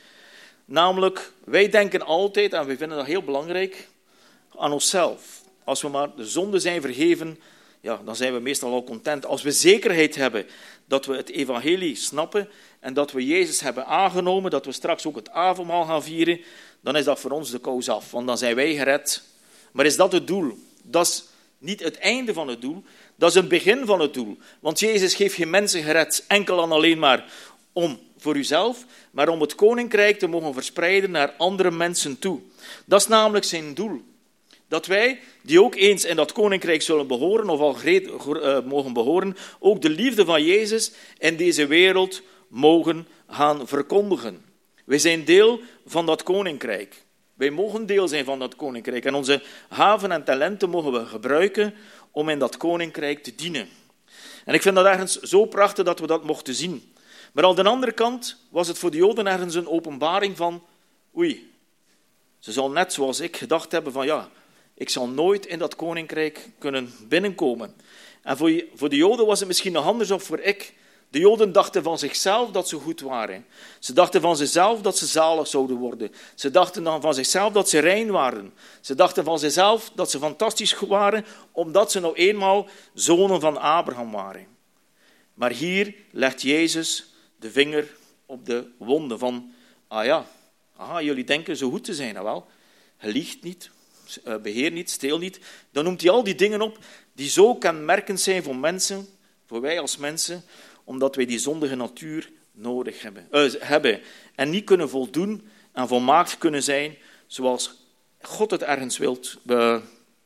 Namelijk, wij denken altijd, en we vinden dat heel belangrijk, aan onszelf. Als we maar de zonden zijn vergeven, ja, dan zijn we meestal al content. Als we zekerheid hebben dat we het evangelie snappen en dat we Jezus hebben aangenomen, dat we straks ook het avondmaal gaan vieren, dan is dat voor ons de kous af, want dan zijn wij gered. Maar is dat het doel? Dat is niet het einde van het doel, dat is het begin van het doel. Want Jezus heeft geen mensen gered, enkel en alleen maar om voor uzelf, maar om het koninkrijk te mogen verspreiden naar andere mensen toe. Dat is namelijk zijn doel. Dat wij, die ook eens in dat koninkrijk zullen behoren, of al gereed, uh, mogen behoren, ook de liefde van Jezus in deze wereld mogen gaan verkondigen. Wij zijn deel van dat koninkrijk. Wij mogen deel zijn van dat koninkrijk. En onze gaven en talenten mogen we gebruiken om in dat koninkrijk te dienen. En ik vind dat ergens zo prachtig dat we dat mochten zien. Maar aan de andere kant was het voor de Joden ergens een openbaring van, oei, ze zal net zoals ik gedacht hebben van ja, ik zal nooit in dat koninkrijk kunnen binnenkomen. En voor, voor de Joden was het misschien nog anders of voor ik. De Joden dachten van zichzelf dat ze goed waren. Ze dachten van zichzelf dat ze zalig zouden worden. Ze dachten dan van zichzelf dat ze rein waren. Ze dachten van zichzelf dat ze fantastisch waren, omdat ze nou eenmaal zonen van Abraham waren. Maar hier legt Jezus de vinger op de wonden van, ah ja, aha, jullie denken zo goed te zijn, nou wel. Je liegt niet, beheer niet, steel niet. Dan noemt hij al die dingen op die zo kenmerkend zijn voor mensen, voor wij als mensen, omdat wij die zondige natuur nodig hebben, uh, hebben en niet kunnen voldoen en volmaakt kunnen zijn zoals God het ergens wilt be,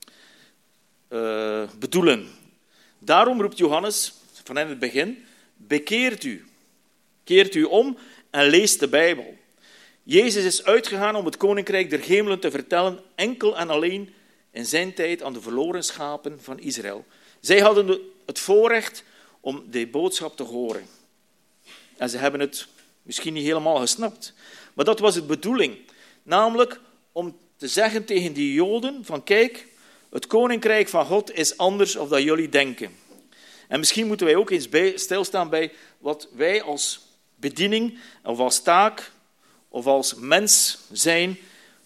uh, bedoelen. Daarom roept Johannes van in het begin, bekeert u, keert u om en lees de Bijbel. Jezus is uitgegaan om het koninkrijk der hemelen te vertellen, enkel en alleen in zijn tijd aan de verloren schapen van Israël. Zij hadden het voorrecht om die boodschap te horen. En ze hebben het misschien niet helemaal gesnapt. Maar dat was de bedoeling. Namelijk om te zeggen tegen die Joden van kijk, het koninkrijk van God is anders dan dat jullie denken. En misschien moeten wij ook eens bij, stilstaan bij wat wij als bediening of als taak of als mens zijn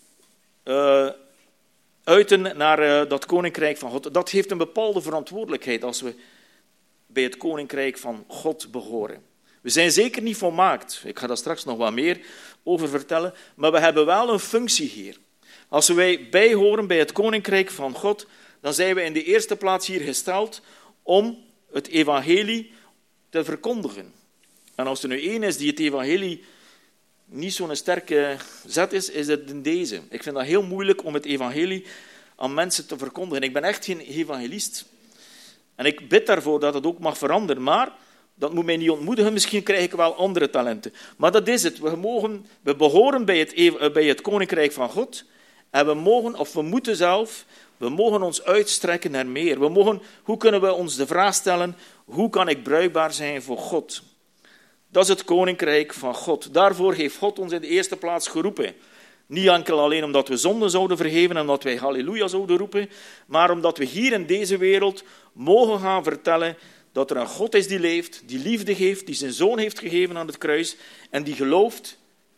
uh, uiten naar uh, dat koninkrijk van God. Dat heeft een bepaalde verantwoordelijkheid als we bij het koninkrijk van God behoren. We zijn zeker niet volmaakt. Ik ga daar straks nog wat meer over vertellen. Maar we hebben wel een functie hier. Als wij bijhoren bij het koninkrijk van God, dan zijn we in de eerste plaats hier gesteld om het evangelie te verkondigen. En als er nu één is die het evangelie niet zo'n sterke zet is, is het in deze. Ik vind dat heel moeilijk om het evangelie aan mensen te verkondigen. Ik ben echt geen evangelist. En ik bid daarvoor dat het ook mag veranderen. Maar dat moet mij niet ontmoedigen. Misschien krijg ik wel andere talenten. Maar dat is het. We, mogen, we behoren bij het, bij het koninkrijk van God. En we mogen, of we moeten zelf, we mogen ons uitstrekken naar meer. We mogen, hoe kunnen we ons de vraag stellen, hoe kan ik bruikbaar zijn voor God? Dat is het koninkrijk van God. Daarvoor heeft God ons in de eerste plaats geroepen. Niet enkel alleen omdat we zonden zouden vergeven en omdat wij halleluja zouden roepen, maar omdat we hier in deze wereld mogen gaan vertellen dat er een God is die leeft, die liefde geeft, die zijn zoon heeft gegeven aan het kruis en die gelooft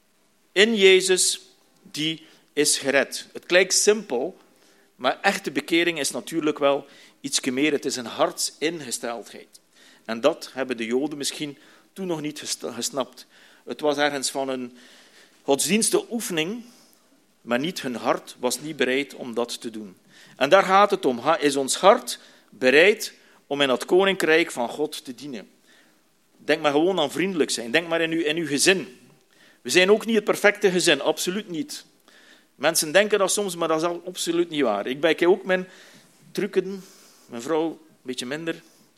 in Jezus, die is gered. Het lijkt simpel, maar echte bekering is natuurlijk wel iets meer. Het is een hartsingesteldheid. En dat hebben de Joden misschien toen nog niet gesnapt. Het was ergens van een godsdienstige oefening, maar niet hun hart was niet bereid om dat te doen. En daar gaat het om. Is ons hart bereid om in dat koninkrijk van God te dienen? Denk maar gewoon aan vriendelijk zijn. Denk maar in uw, in uw gezin. We zijn ook niet het perfecte gezin, absoluut niet. Mensen denken dat soms, maar dat is absoluut niet waar. Ik ben ook mijn trucken, mijn vrouw een beetje minder.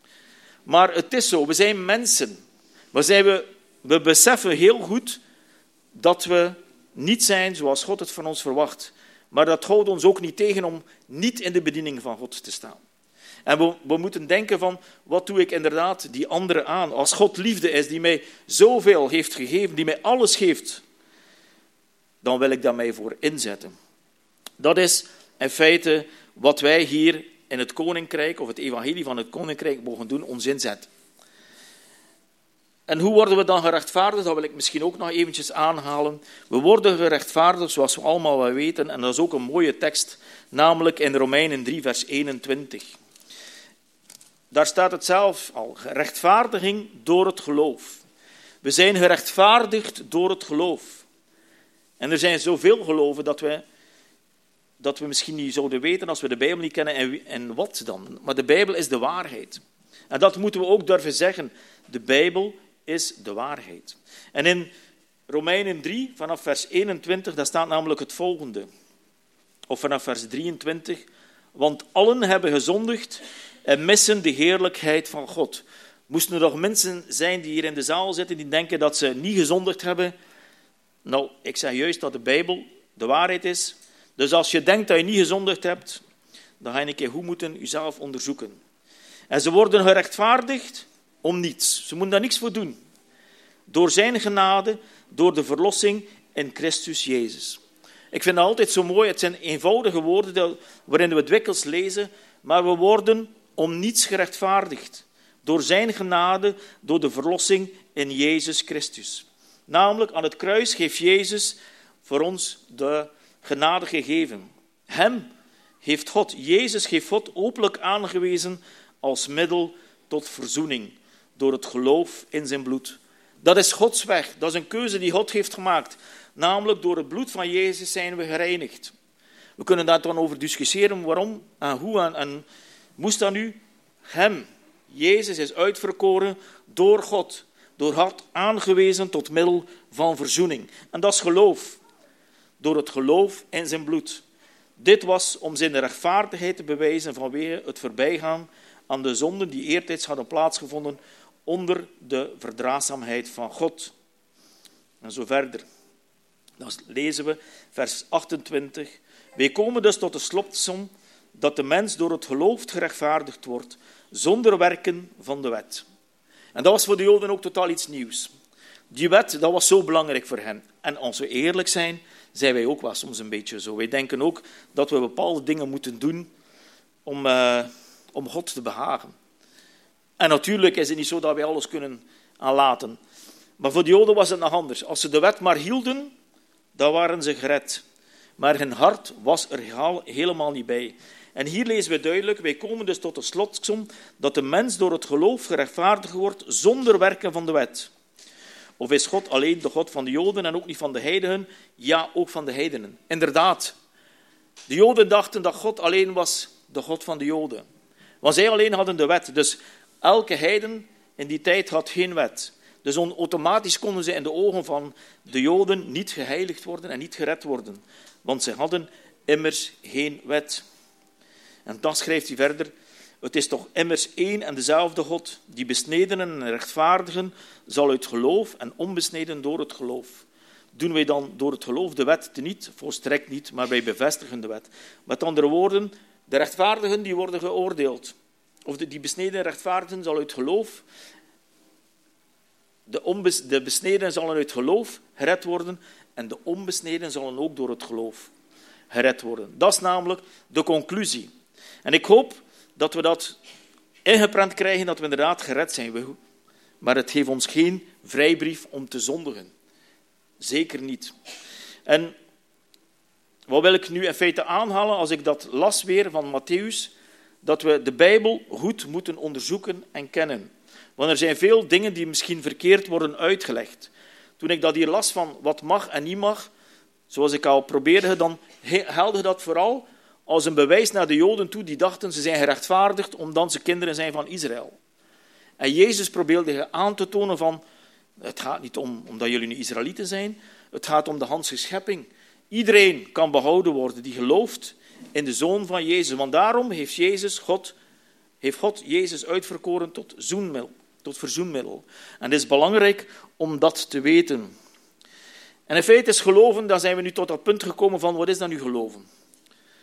Maar het is zo, we zijn mensen. Maar zijn we, we beseffen heel goed dat we niet zijn zoals God het van ons verwacht. Maar dat houdt ons ook niet tegen om niet in de bediening van God te staan. En we, we moeten denken van, wat doe ik inderdaad die anderen aan? Als God liefde is, die mij zoveel heeft gegeven, die mij alles geeft, dan wil ik daar mij voor inzetten. Dat is in feite wat wij hier in het Koninkrijk, of het evangelie van het Koninkrijk, mogen doen, ons inzetten. En hoe worden we dan gerechtvaardigd? Dat wil ik misschien ook nog eventjes aanhalen. We worden gerechtvaardigd, zoals we allemaal wel weten, en dat is ook een mooie tekst, namelijk in Romeinen drie, vers eenentwintig. Daar staat het zelf al, rechtvaardiging door het geloof. We zijn gerechtvaardigd door het geloof. En er zijn zoveel geloven dat we, dat we misschien niet zouden weten als we de Bijbel niet kennen. En, en wat dan? Maar de Bijbel is de waarheid. En dat moeten we ook durven zeggen. De Bijbel is de waarheid. En in Romeinen drie, vanaf vers eenentwintig, daar staat namelijk het volgende. Of vanaf vers drieëntwintig. Want allen hebben gezondigd en missen de heerlijkheid van God. Moesten er nog mensen zijn die hier in de zaal zitten die denken dat ze niet gezondigd hebben? Nou, ik zeg juist dat de Bijbel de waarheid is. Dus als je denkt dat je niet gezondigd hebt, dan ga je een keer goed moeten jezelf onderzoeken. En ze worden gerechtvaardigd om niets. Ze moeten daar niks voor doen. Door zijn genade, door de verlossing in Christus Jezus. Ik vind dat altijd zo mooi. Het zijn eenvoudige woorden waarin we het dikwijls lezen, maar we worden om niets gerechtvaardigd. Door zijn genade, door de verlossing in Jezus Christus. Namelijk, aan het kruis heeft Jezus voor ons de genade gegeven. Hem heeft God, Jezus heeft God openlijk aangewezen als middel tot verzoening. Door het geloof in zijn bloed. Dat is Gods weg. Dat is een keuze die God heeft gemaakt. Namelijk, door het bloed van Jezus zijn we gereinigd. We kunnen daar dan over discussiëren waarom en hoe en, en moest dat nu? Hem, Jezus, is uitverkoren door God. Door God aangewezen tot middel van verzoening. En dat is geloof. Door het geloof in zijn bloed. Dit was om zijn rechtvaardigheid te bewijzen vanwege het voorbijgaan aan de zonden die eertijds hadden plaatsgevonden onder de verdraagzaamheid van God. En zo verder. Dan lezen we vers achtentwintig. Wij komen dus tot de slotsom dat de mens door het geloof gerechtvaardigd wordt, zonder werken van de wet. En dat was voor de Joden ook totaal iets nieuws. Die wet, dat was zo belangrijk voor hen. En als we eerlijk zijn, zijn wij ook wel soms een beetje zo. Wij denken ook dat we bepaalde dingen moeten doen om, uh, om God te behagen. En natuurlijk is het niet zo dat wij alles kunnen aanlaten. Maar voor de Joden was het nog anders. Als ze de wet maar hielden, dan waren ze gered. Maar hun hart was er helemaal niet bij. En hier lezen we duidelijk, wij komen dus tot de slotsom dat de mens door het geloof gerechtvaardigd wordt zonder werken van de wet. Of is God alleen de God van de Joden en ook niet van de heidenen? Ja, ook van de heidenen. Inderdaad. De Joden dachten dat God alleen was de God van de Joden. Want zij alleen hadden de wet. Dus elke heiden in die tijd had geen wet. Dus automatisch konden ze in de ogen van de Joden niet geheiligd worden en niet gered worden. Want ze hadden immers geen wet. En dan schrijft hij verder, het is toch immers één en dezelfde God, die besnedenen en rechtvaardigen zal uit geloof en onbesneden door het geloof. Doen wij dan door het geloof de wet teniet? Volstrekt niet, maar wij bevestigen de wet. Met andere woorden, de rechtvaardigen die worden geoordeeld. Of de, die besneden rechtvaardigen zal uit geloof, de, onbes, de besneden zullen uit geloof gered worden en de onbesneden zullen ook door het geloof gered worden. Dat is namelijk de conclusie. En ik hoop dat we dat ingeprent krijgen, dat we inderdaad gered zijn. Maar het geeft ons geen vrijbrief om te zondigen. Zeker niet. En wat wil ik nu in feite aanhalen als ik dat las weer van Mattheüs? Dat we de Bijbel goed moeten onderzoeken en kennen. Want er zijn veel dingen die misschien verkeerd worden uitgelegd. Toen ik dat hier las van wat mag en niet mag, zoals ik al probeerde, dan helde dat vooral als een bewijs naar de Joden toe, die dachten ze zijn gerechtvaardigd omdat ze kinderen zijn van Israël. En Jezus probeerde aan te tonen van, het gaat niet om omdat jullie nu Israëlieten zijn, het gaat om de ganse schepping. Iedereen kan behouden worden die gelooft in de Zoon van Jezus. Want daarom heeft, Jezus God, heeft God Jezus uitverkoren tot zoenmiddel, tot verzoenmiddel. En het is belangrijk om dat te weten. En in feite is geloven, dan zijn we nu tot dat punt gekomen van, wat is dat nu geloven?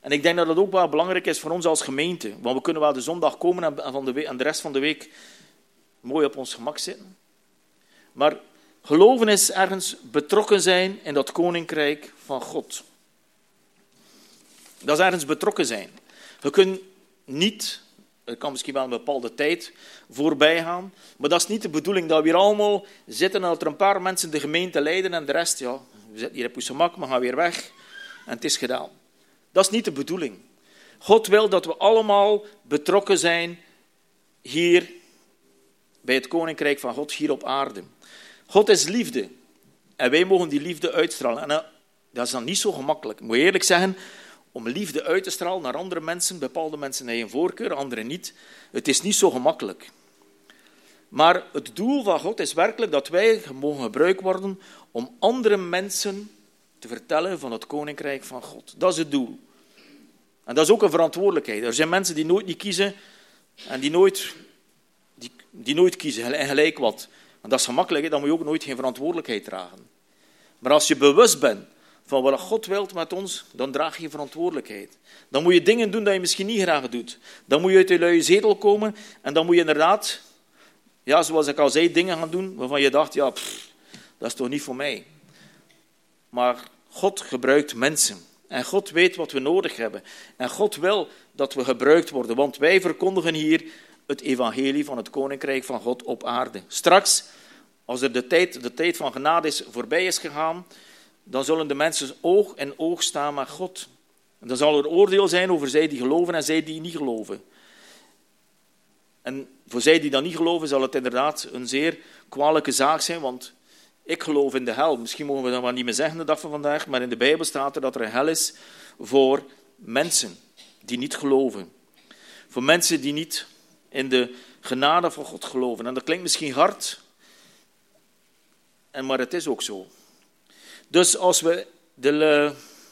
En ik denk dat dat ook wel belangrijk is voor ons als gemeente. Want we kunnen wel de zondag komen en, van de, week, en de rest van de week mooi op ons gemak zitten. Maar geloven is ergens betrokken zijn in dat koninkrijk van God. Dat is ergens betrokken zijn. Je kunt niet, het kan misschien wel een bepaalde tijd voorbij gaan, maar dat is niet de bedoeling dat we hier allemaal zitten en dat er een paar mensen de gemeente leiden en de rest, ja, we zitten hier op ons gemak, we gaan weer weg en het is gedaan. Dat is niet de bedoeling. God wil dat we allemaal betrokken zijn hier bij het koninkrijk van God, hier op aarde. God is liefde en wij mogen die liefde uitstralen. En dat is dan niet zo gemakkelijk. Ik moet eerlijk zeggen, om liefde uit te stralen naar andere mensen, bepaalde mensen hebben een voorkeur, anderen niet. Het is niet zo gemakkelijk. Maar het doel van God is werkelijk dat wij mogen gebruikt worden om andere mensen te vertellen van het koninkrijk van God. Dat is het doel. En dat is ook een verantwoordelijkheid. Er zijn mensen die nooit niet kiezen en die nooit, die, die nooit kiezen en gelijk wat. En dat is gemakkelijk, dan moet je ook nooit geen verantwoordelijkheid dragen. Maar als je bewust bent van wat God wil met ons, dan draag je verantwoordelijkheid. Dan moet je dingen doen dat je misschien niet graag doet. Dan moet je uit je luie zetel komen en dan moet je inderdaad, ja, zoals ik al zei, dingen gaan doen waarvan je dacht, ja, pff, dat is toch niet voor mij. Maar God gebruikt mensen. En God weet wat we nodig hebben. En God wil dat we gebruikt worden, want wij verkondigen hier het evangelie van het koninkrijk van God op aarde. Straks, als er de tijd, de tijd van genade is, voorbij is gegaan, dan zullen de mensen oog in oog staan met God. En dan zal er oordeel zijn over zij die geloven en zij die niet geloven. En voor zij die dat niet geloven, zal het inderdaad een zeer kwalijke zaak zijn, want ik geloof in de hel. Misschien mogen we dat maar niet meer zeggen de dag van vandaag, maar in de Bijbel staat er dat er een hel is voor mensen die niet geloven. Voor mensen die niet in de genade van God geloven. En dat klinkt misschien hard, en maar het is ook zo. Dus als we de,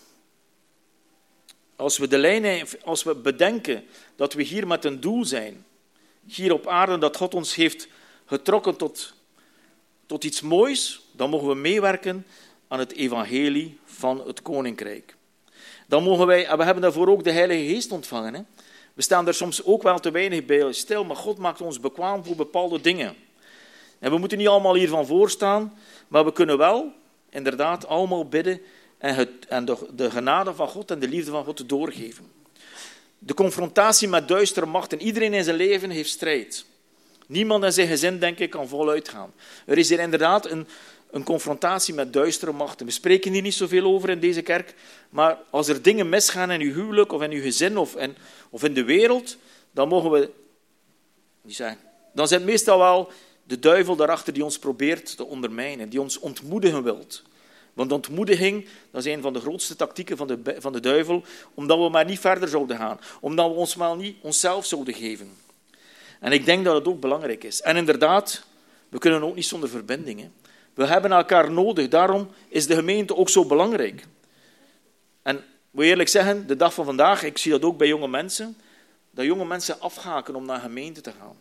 als we de lijnen, als we bedenken dat we hier met een doel zijn, hier op aarde, dat God ons heeft getrokken tot, tot iets moois, dan mogen we meewerken aan het evangelie van het koninkrijk. Dan mogen wij, en we hebben daarvoor ook de Heilige Geest ontvangen. Hè? We staan daar soms ook wel te weinig bij stil, maar God maakt ons bekwaam voor bepaalde dingen. En we moeten niet allemaal hiervan voorstaan, maar we kunnen wel inderdaad allemaal bidden en, het, en de, de genade van God en de liefde van God doorgeven. De confrontatie met duistere machten. Iedereen in zijn leven heeft strijd. Niemand in zijn gezin, denk ik, kan voluit gaan. Er is hier inderdaad een, een confrontatie met duistere machten. We spreken hier niet zoveel over in deze kerk, maar als er dingen misgaan in uw huwelijk of in uw gezin of in, of in de wereld, dan mogen we niet zeggen. Dan zit meestal wel de duivel daarachter die ons probeert te ondermijnen, die ons ontmoedigen wilt. Want ontmoediging, dat is een van de grootste tactieken van de, van de duivel, omdat we maar niet verder zouden gaan. Omdat we ons maar niet onszelf zouden geven. En ik denk dat het ook belangrijk is. En inderdaad, we kunnen ook niet zonder verbindingen. We hebben elkaar nodig, daarom is de gemeente ook zo belangrijk. En ik moet eerlijk zeggen, de dag van vandaag, ik zie dat ook bij jonge mensen, dat jonge mensen afhaken om naar een gemeente te gaan.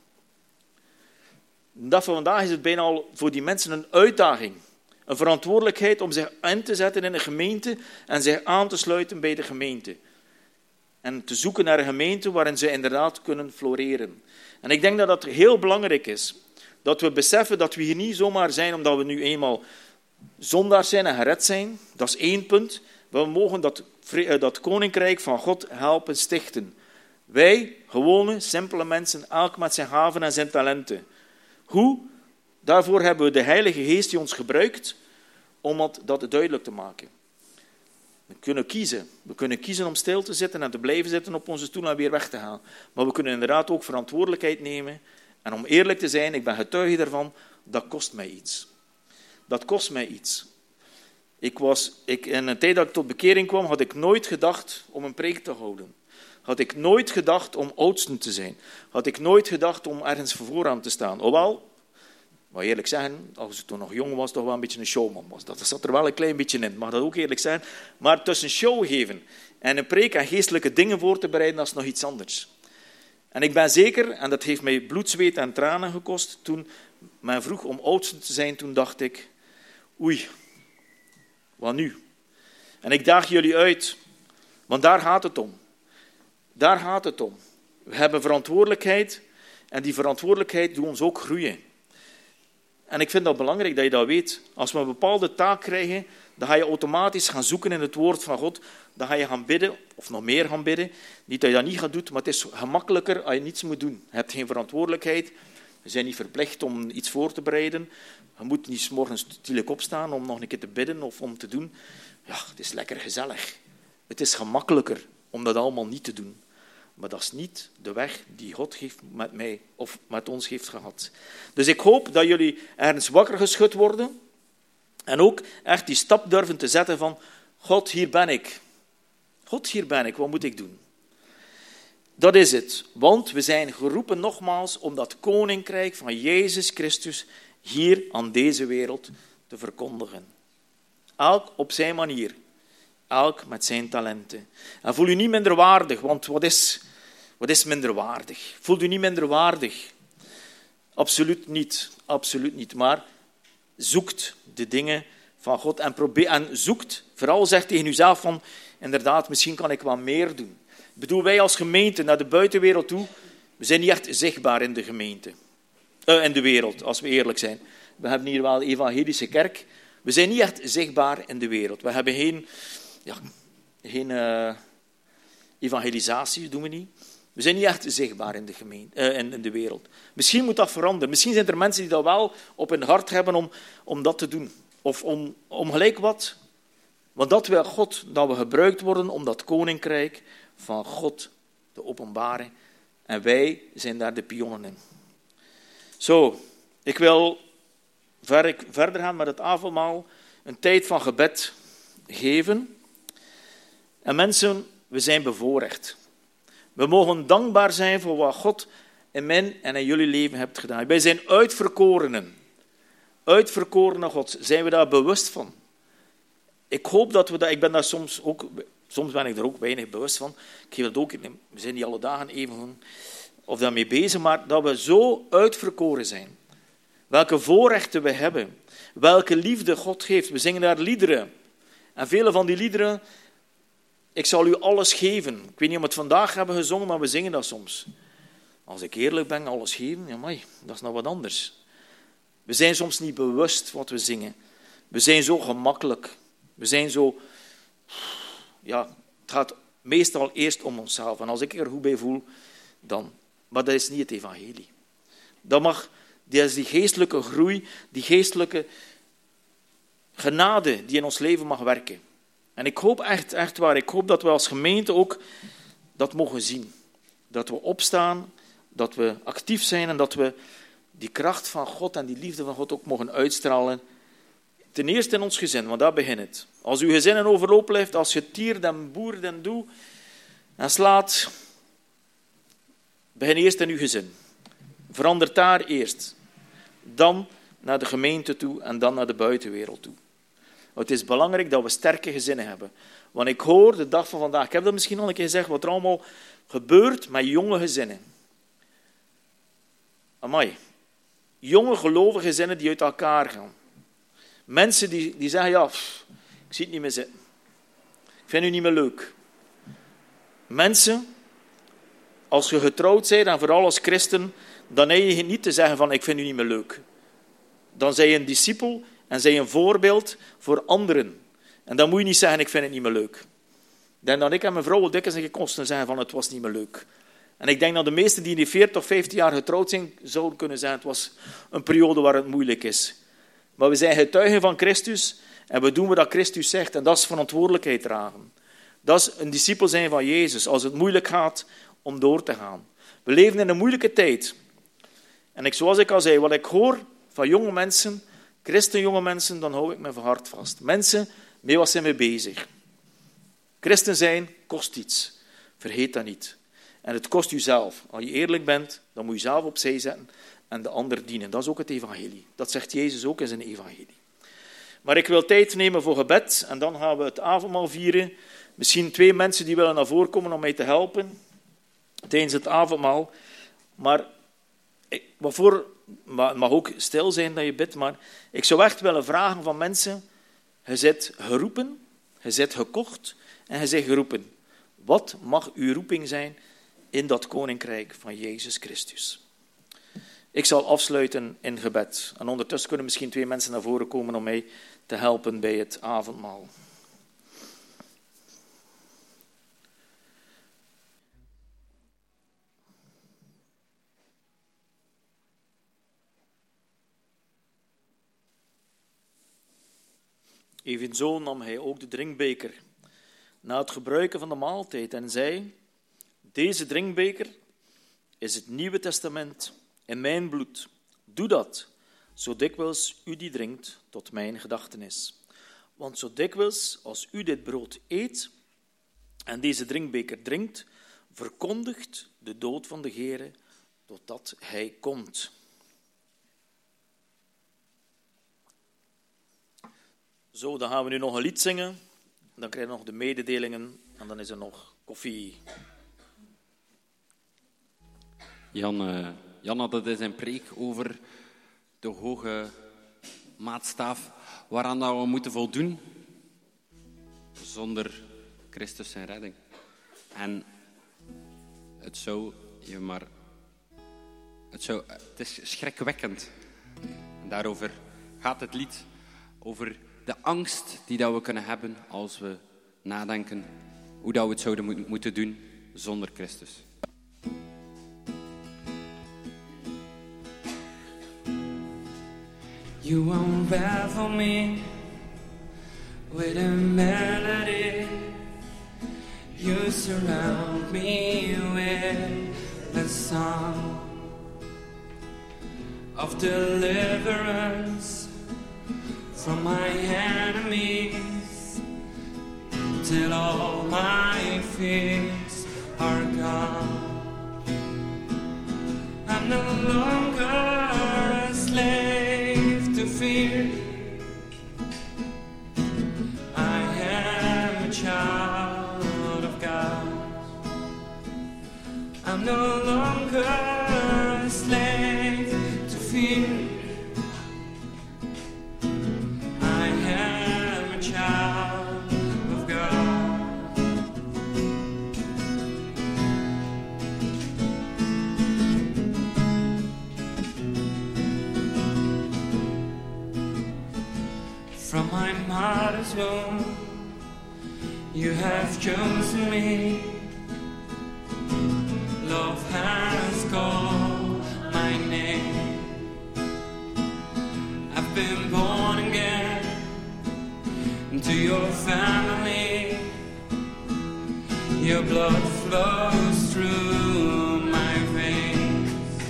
De dag van vandaag is het bijna al voor die mensen een uitdaging. Een verantwoordelijkheid om zich in te zetten in een gemeente en zich aan te sluiten bij de gemeente. En te zoeken naar een gemeente waarin ze inderdaad kunnen floreren. En ik denk dat dat heel belangrijk is. Dat we beseffen dat we hier niet zomaar zijn omdat we nu eenmaal zondaars zijn en gered zijn. Dat is één punt. We mogen dat, dat koninkrijk van God helpen stichten. Wij, gewone, simpele mensen, elk met zijn gaven en zijn talenten. Hoe? Daarvoor hebben we de Heilige Geest die ons gebruikt om dat duidelijk te maken. We kunnen kiezen. We kunnen kiezen om stil te zitten en te blijven zitten op onze stoel en weer weg te gaan. Maar we kunnen inderdaad ook verantwoordelijkheid nemen. En om eerlijk te zijn, ik ben getuige daarvan, dat kost mij iets. Dat kost mij iets. Ik was, ik, in een tijd dat ik tot bekering kwam, had ik nooit gedacht om een preek te houden. Had ik nooit gedacht om oudsten te zijn. Had ik nooit gedacht om ergens vooraan te staan. Hoewel, maar eerlijk zeggen, als ik toen nog jong was, toch wel een beetje een showman was. Dat zat er wel een klein beetje in, mag dat ook eerlijk zijn. Maar tussen show geven en een preek en geestelijke dingen voor te bereiden, dat is nog iets anders. En ik ben zeker, en dat heeft mij bloed, zweet en tranen gekost, toen men vroeg om oudste te zijn, toen dacht ik, oei, wat nu? En ik daag jullie uit, want daar gaat het om. Daar gaat het om. We hebben verantwoordelijkheid en die verantwoordelijkheid doet ons ook groeien. En ik vind dat belangrijk dat je dat weet. Als we een bepaalde taak krijgen, dan ga je automatisch gaan zoeken in het woord van God. Dan ga je gaan bidden, of nog meer gaan bidden. Niet dat je dat niet gaat doen, maar het is gemakkelijker als je niets moet doen. Je hebt geen verantwoordelijkheid. We zijn niet verplicht om iets voor te bereiden. Je moet niet 's morgens stilletjes opstaan om nog een keer te bidden of om te doen. Ja, het is lekker gezellig. Het is gemakkelijker om dat allemaal niet te doen. Maar dat is niet de weg die God heeft met mij of met ons heeft gehad. Dus ik hoop dat jullie ergens wakker geschud worden. En ook echt die stap durven te zetten van, God, hier ben ik. God, hier ben ik. Wat moet ik doen? Dat is het. Want we zijn geroepen nogmaals om dat koninkrijk van Jezus Christus hier aan deze wereld te verkondigen. Elk op zijn manier. Elk met zijn talenten. En voel u niet minderwaardig, want wat is, wat is minderwaardig? Voel u niet minderwaardig. Absoluut niet. Absoluut niet. Maar zoekt de dingen van God en, probeer, en zoekt, vooral zegt tegen uzelf van, inderdaad, misschien kan ik wat meer doen. Ik bedoel, wij als gemeente naar de buitenwereld toe, we zijn niet echt zichtbaar in de gemeente. Uh, in de wereld, als we eerlijk zijn. We hebben hier wel een evangelische kerk. We zijn niet echt zichtbaar in de wereld. We hebben geen, ja, geen uh, evangelisatie, doen we niet. We zijn niet echt zichtbaar in de, gemeente, uh, in, in de wereld. Misschien moet dat veranderen. Misschien zijn er mensen die dat wel op hun hart hebben om, om dat te doen. Of om, om gelijk wat. Want dat wil God, dat we gebruikt worden om dat koninkrijk van God te openbaren. En wij zijn daar de pionnen in. Zo, ik wil ver, verder gaan met het avondmaal. Een tijd van gebed geven. En mensen, we zijn bevoorrecht. We mogen dankbaar zijn voor wat God in mijn en in jullie leven hebt gedaan. Wij zijn uitverkorenen. Uitverkorenen God. Zijn we daar bewust van? Ik hoop dat we dat... Ik ben daar soms ook... Soms ben ik er ook weinig bewust van. Ik geef het ook... We zijn niet alle dagen even... Of daarmee bezig, maar dat we zo uitverkoren zijn. Welke voorrechten we hebben. Welke liefde God geeft. We zingen daar liederen. En vele van die liederen... Ik zal u alles geven. Ik weet niet of we het vandaag hebben gezongen, maar we zingen dat soms. Als ik eerlijk ben, alles geven, ja, amai, dat is nou wat anders. We zijn soms niet bewust wat we zingen. We zijn zo gemakkelijk. We zijn zo... Ja, het gaat meestal eerst om onszelf. En als ik er goed bij voel, dan... Maar dat is niet het evangelie. Dat mag... Dat is die geestelijke groei, die geestelijke genade die in ons leven mag werken. En ik hoop echt, echt waar, ik hoop dat we als gemeente ook dat mogen zien. Dat we opstaan, dat we actief zijn en dat we die kracht van God en die liefde van God ook mogen uitstralen. Ten eerste in ons gezin, want daar begint het. Als uw gezin in overloop blijft, als je tiert en boert en doet en slaat, begin eerst in uw gezin. Verander daar eerst. Dan naar de gemeente toe en dan naar de buitenwereld toe. Het is belangrijk dat we sterke gezinnen hebben. Want ik hoor de dag van vandaag, ik heb dat misschien al een keer gezegd, wat er allemaal gebeurt met jonge gezinnen. Amai. Jonge gelovige gezinnen die uit elkaar gaan. Mensen die, die zeggen, ja, pff, ik zie het niet meer zitten. Ik vind u niet meer leuk. Mensen, als je getrouwd bent, en vooral als christen, dan heb je niet te zeggen van, ik vind u niet meer leuk. Dan zijn je een discipel en zijn je een voorbeeld voor anderen. En dan moet je niet zeggen, ik vind het niet meer leuk. Ik denk dat ik en mijn vrouw wel dikwijls een keer kosten zeggen van, het was niet meer leuk. En ik denk dat de meesten die in die veertig of vijftien jaar getrouwd zijn, zouden kunnen zeggen, het was een periode waar het moeilijk is. Maar we zijn getuigen van Christus en we doen wat Christus zegt. En dat is verantwoordelijkheid dragen. Dat is een discipel zijn van Jezus, als het moeilijk gaat om door te gaan. We leven in een moeilijke tijd. En ik, zoals ik al zei, wat ik hoor van jonge mensen, christenjonge mensen, dan hou ik me van hart vast. Mensen, mee wat zijn we bezig? Christen zijn kost iets. Vergeet dat niet. En het kost u zelf. Als je eerlijk bent, dan moet je zelf opzij zetten en de ander dienen. Dat is ook het evangelie. Dat zegt Jezus ook in zijn evangelie. Maar ik wil tijd nemen voor gebed en dan gaan we het avondmaal vieren. Misschien twee mensen die willen naar voren komen om mij te helpen tijdens het avondmaal. Maar waarvoor, het mag ook stil zijn dat je bidt, maar ik zou echt willen vragen van mensen, je zit geroepen, je zit gekocht en je zit geroepen. Wat mag uw roeping zijn in dat koninkrijk van Jezus Christus? Ik zal afsluiten in gebed. En ondertussen kunnen misschien twee mensen naar voren komen om mij te helpen bij het avondmaal. Evenzo nam hij ook de drinkbeker na het gebruiken van de maaltijd en zei: deze drinkbeker is het Nieuwe Testament in mijn bloed. Doe dat, zo dikwijls u die drinkt, tot mijn gedachtenis. Want zo dikwijls als u dit brood eet en deze drinkbeker drinkt, verkondigt de dood van de Heere totdat hij komt. Zo, dan gaan we nu nog een lied zingen. Dan krijgen we nog de mededelingen en dan is er nog koffie. Jan, uh, Jan had het in zijn preek over de hoge maatstaf waaraan dat we moeten voldoen zonder Christus zijn redding. En het zou je maar... Het, zou, het is schrikwekkend. En daarover gaat het lied, over de angst die dat we kunnen hebben als we nadenken hoe dat we het zouden mo- moeten doen zonder Christus. You unravel me with a melody. You surround me with a song of deliverance from my enemies, till all my fears are gone. I'm no longer a slave to fear. I am a child of God. I'm no longer a slave to fear. I am a child of God. From my mother's womb, you have chosen me. Love has called my name. I've been born again into your family. Your blood flows through my veins.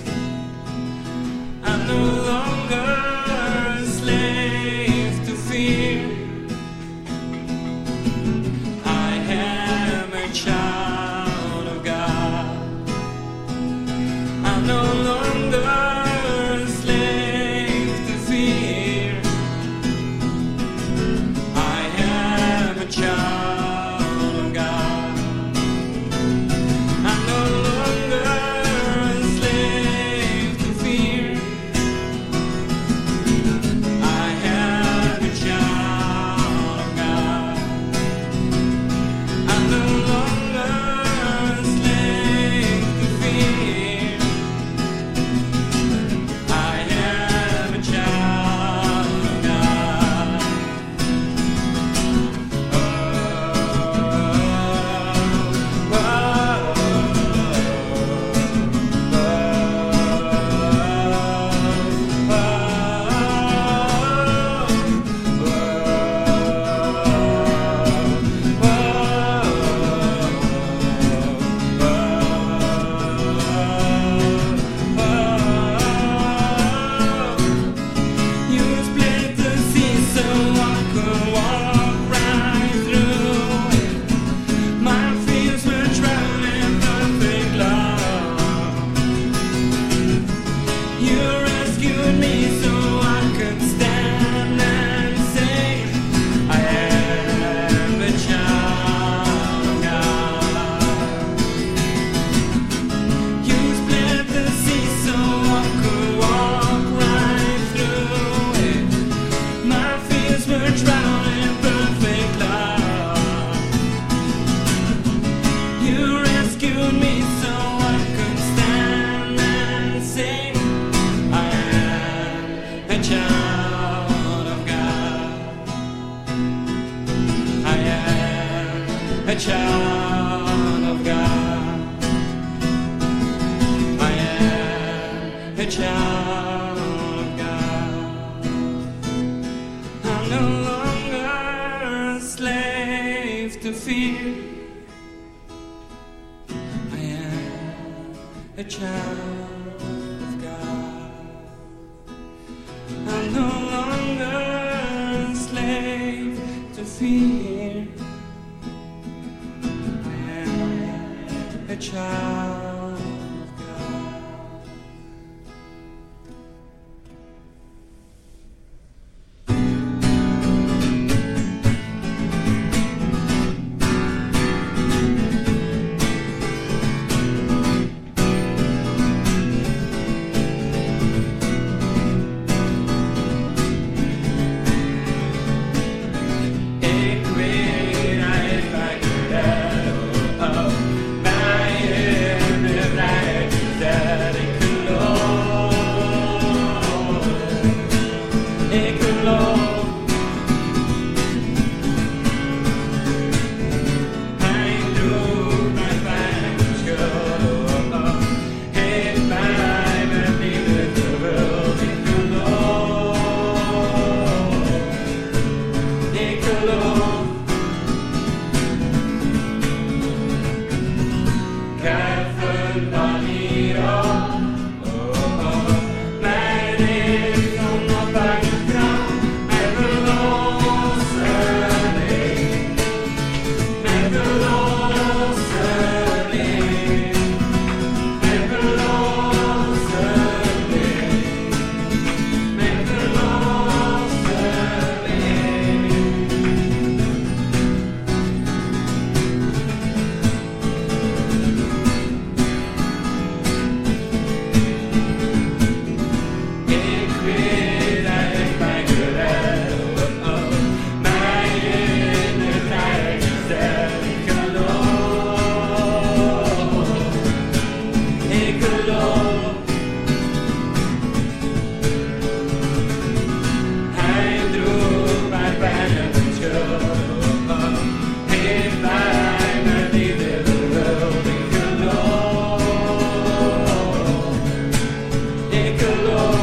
I'm no longer a slave to fear. I am a child of God. I'm no longer a slave to fear. I am a child of God. I'm no longer a slave to fear. a child of God. I am a child of God. I'm no longer a slave to fear. I am a child of God. I'm no longer a slave to fear. I am a child of God. Ik weet uit mijn cadeau, oh, mij in de vrijheid dat ik geloof. Ik geloof. Hij doet mij pijn en schuld, oh, heeft mij met liefde gevuld. Ik geloof. Ik geloof. Kruipen van hierop, oh, oh. Mijn leven op buiten kracht, mijn verlosseling, mijn verlosseling, mijn verlosseling, mijn verlosseling. Ik weet dat ik mij gered, oh, oh, mij in de vrijheid gezet. Ik geloof, ik geloof. Hij droeg mijn pijn en mijn schuld, oh, oh, heeft mij met liefde gevuld. Ik geloof, ik geloof.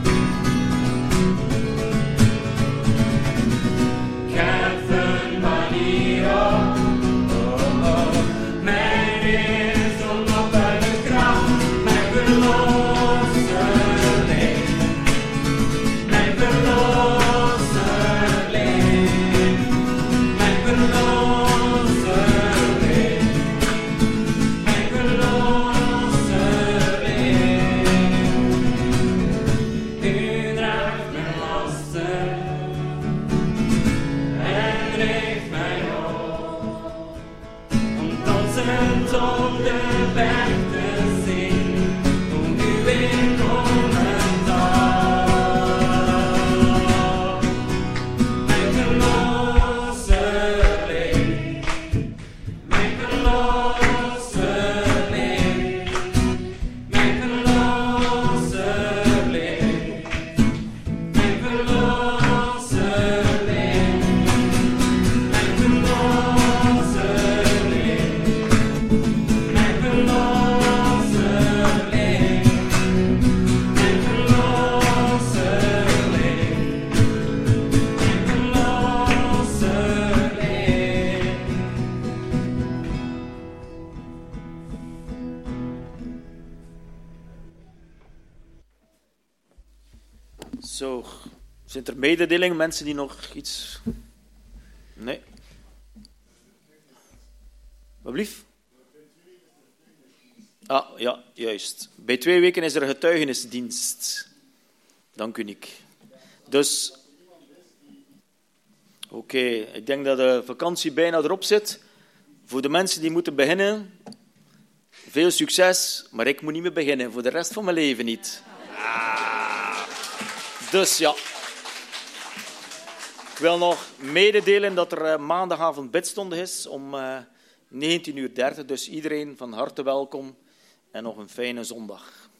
Kruipen van hierop, oh, oh. Mijn is op buiten kracht, mijn verlosseling, mijn verlosseling, mijn verlosseling, mijn verlosseling. U draagt mijn lasten en richt mij op, om dansend op de berg te zien, om u weer komen zal. Mijn verlosseling, mijn verlosseling, mijn verlosseling, mijn verlosseling, mijn verlosseling, mijn verlosseling, mijn Zo, zijn er mededelingen, mensen die nog iets... Nee. Wat blieft? Ah, ja, juist. Bij twee weken is er een getuigenisdienst. Dank u, Nick. Dus, oké, okay, ik denk dat de vakantie bijna erop zit. Voor de mensen die moeten beginnen, veel succes, maar ik moet niet meer beginnen, voor de rest van mijn leven niet. Ah. Dus ja. Ik wil nog mededelen dat er maandagavond bidstonde is om uh, negentien uur dertig. Dus iedereen van harte welkom en nog een fijne zondag.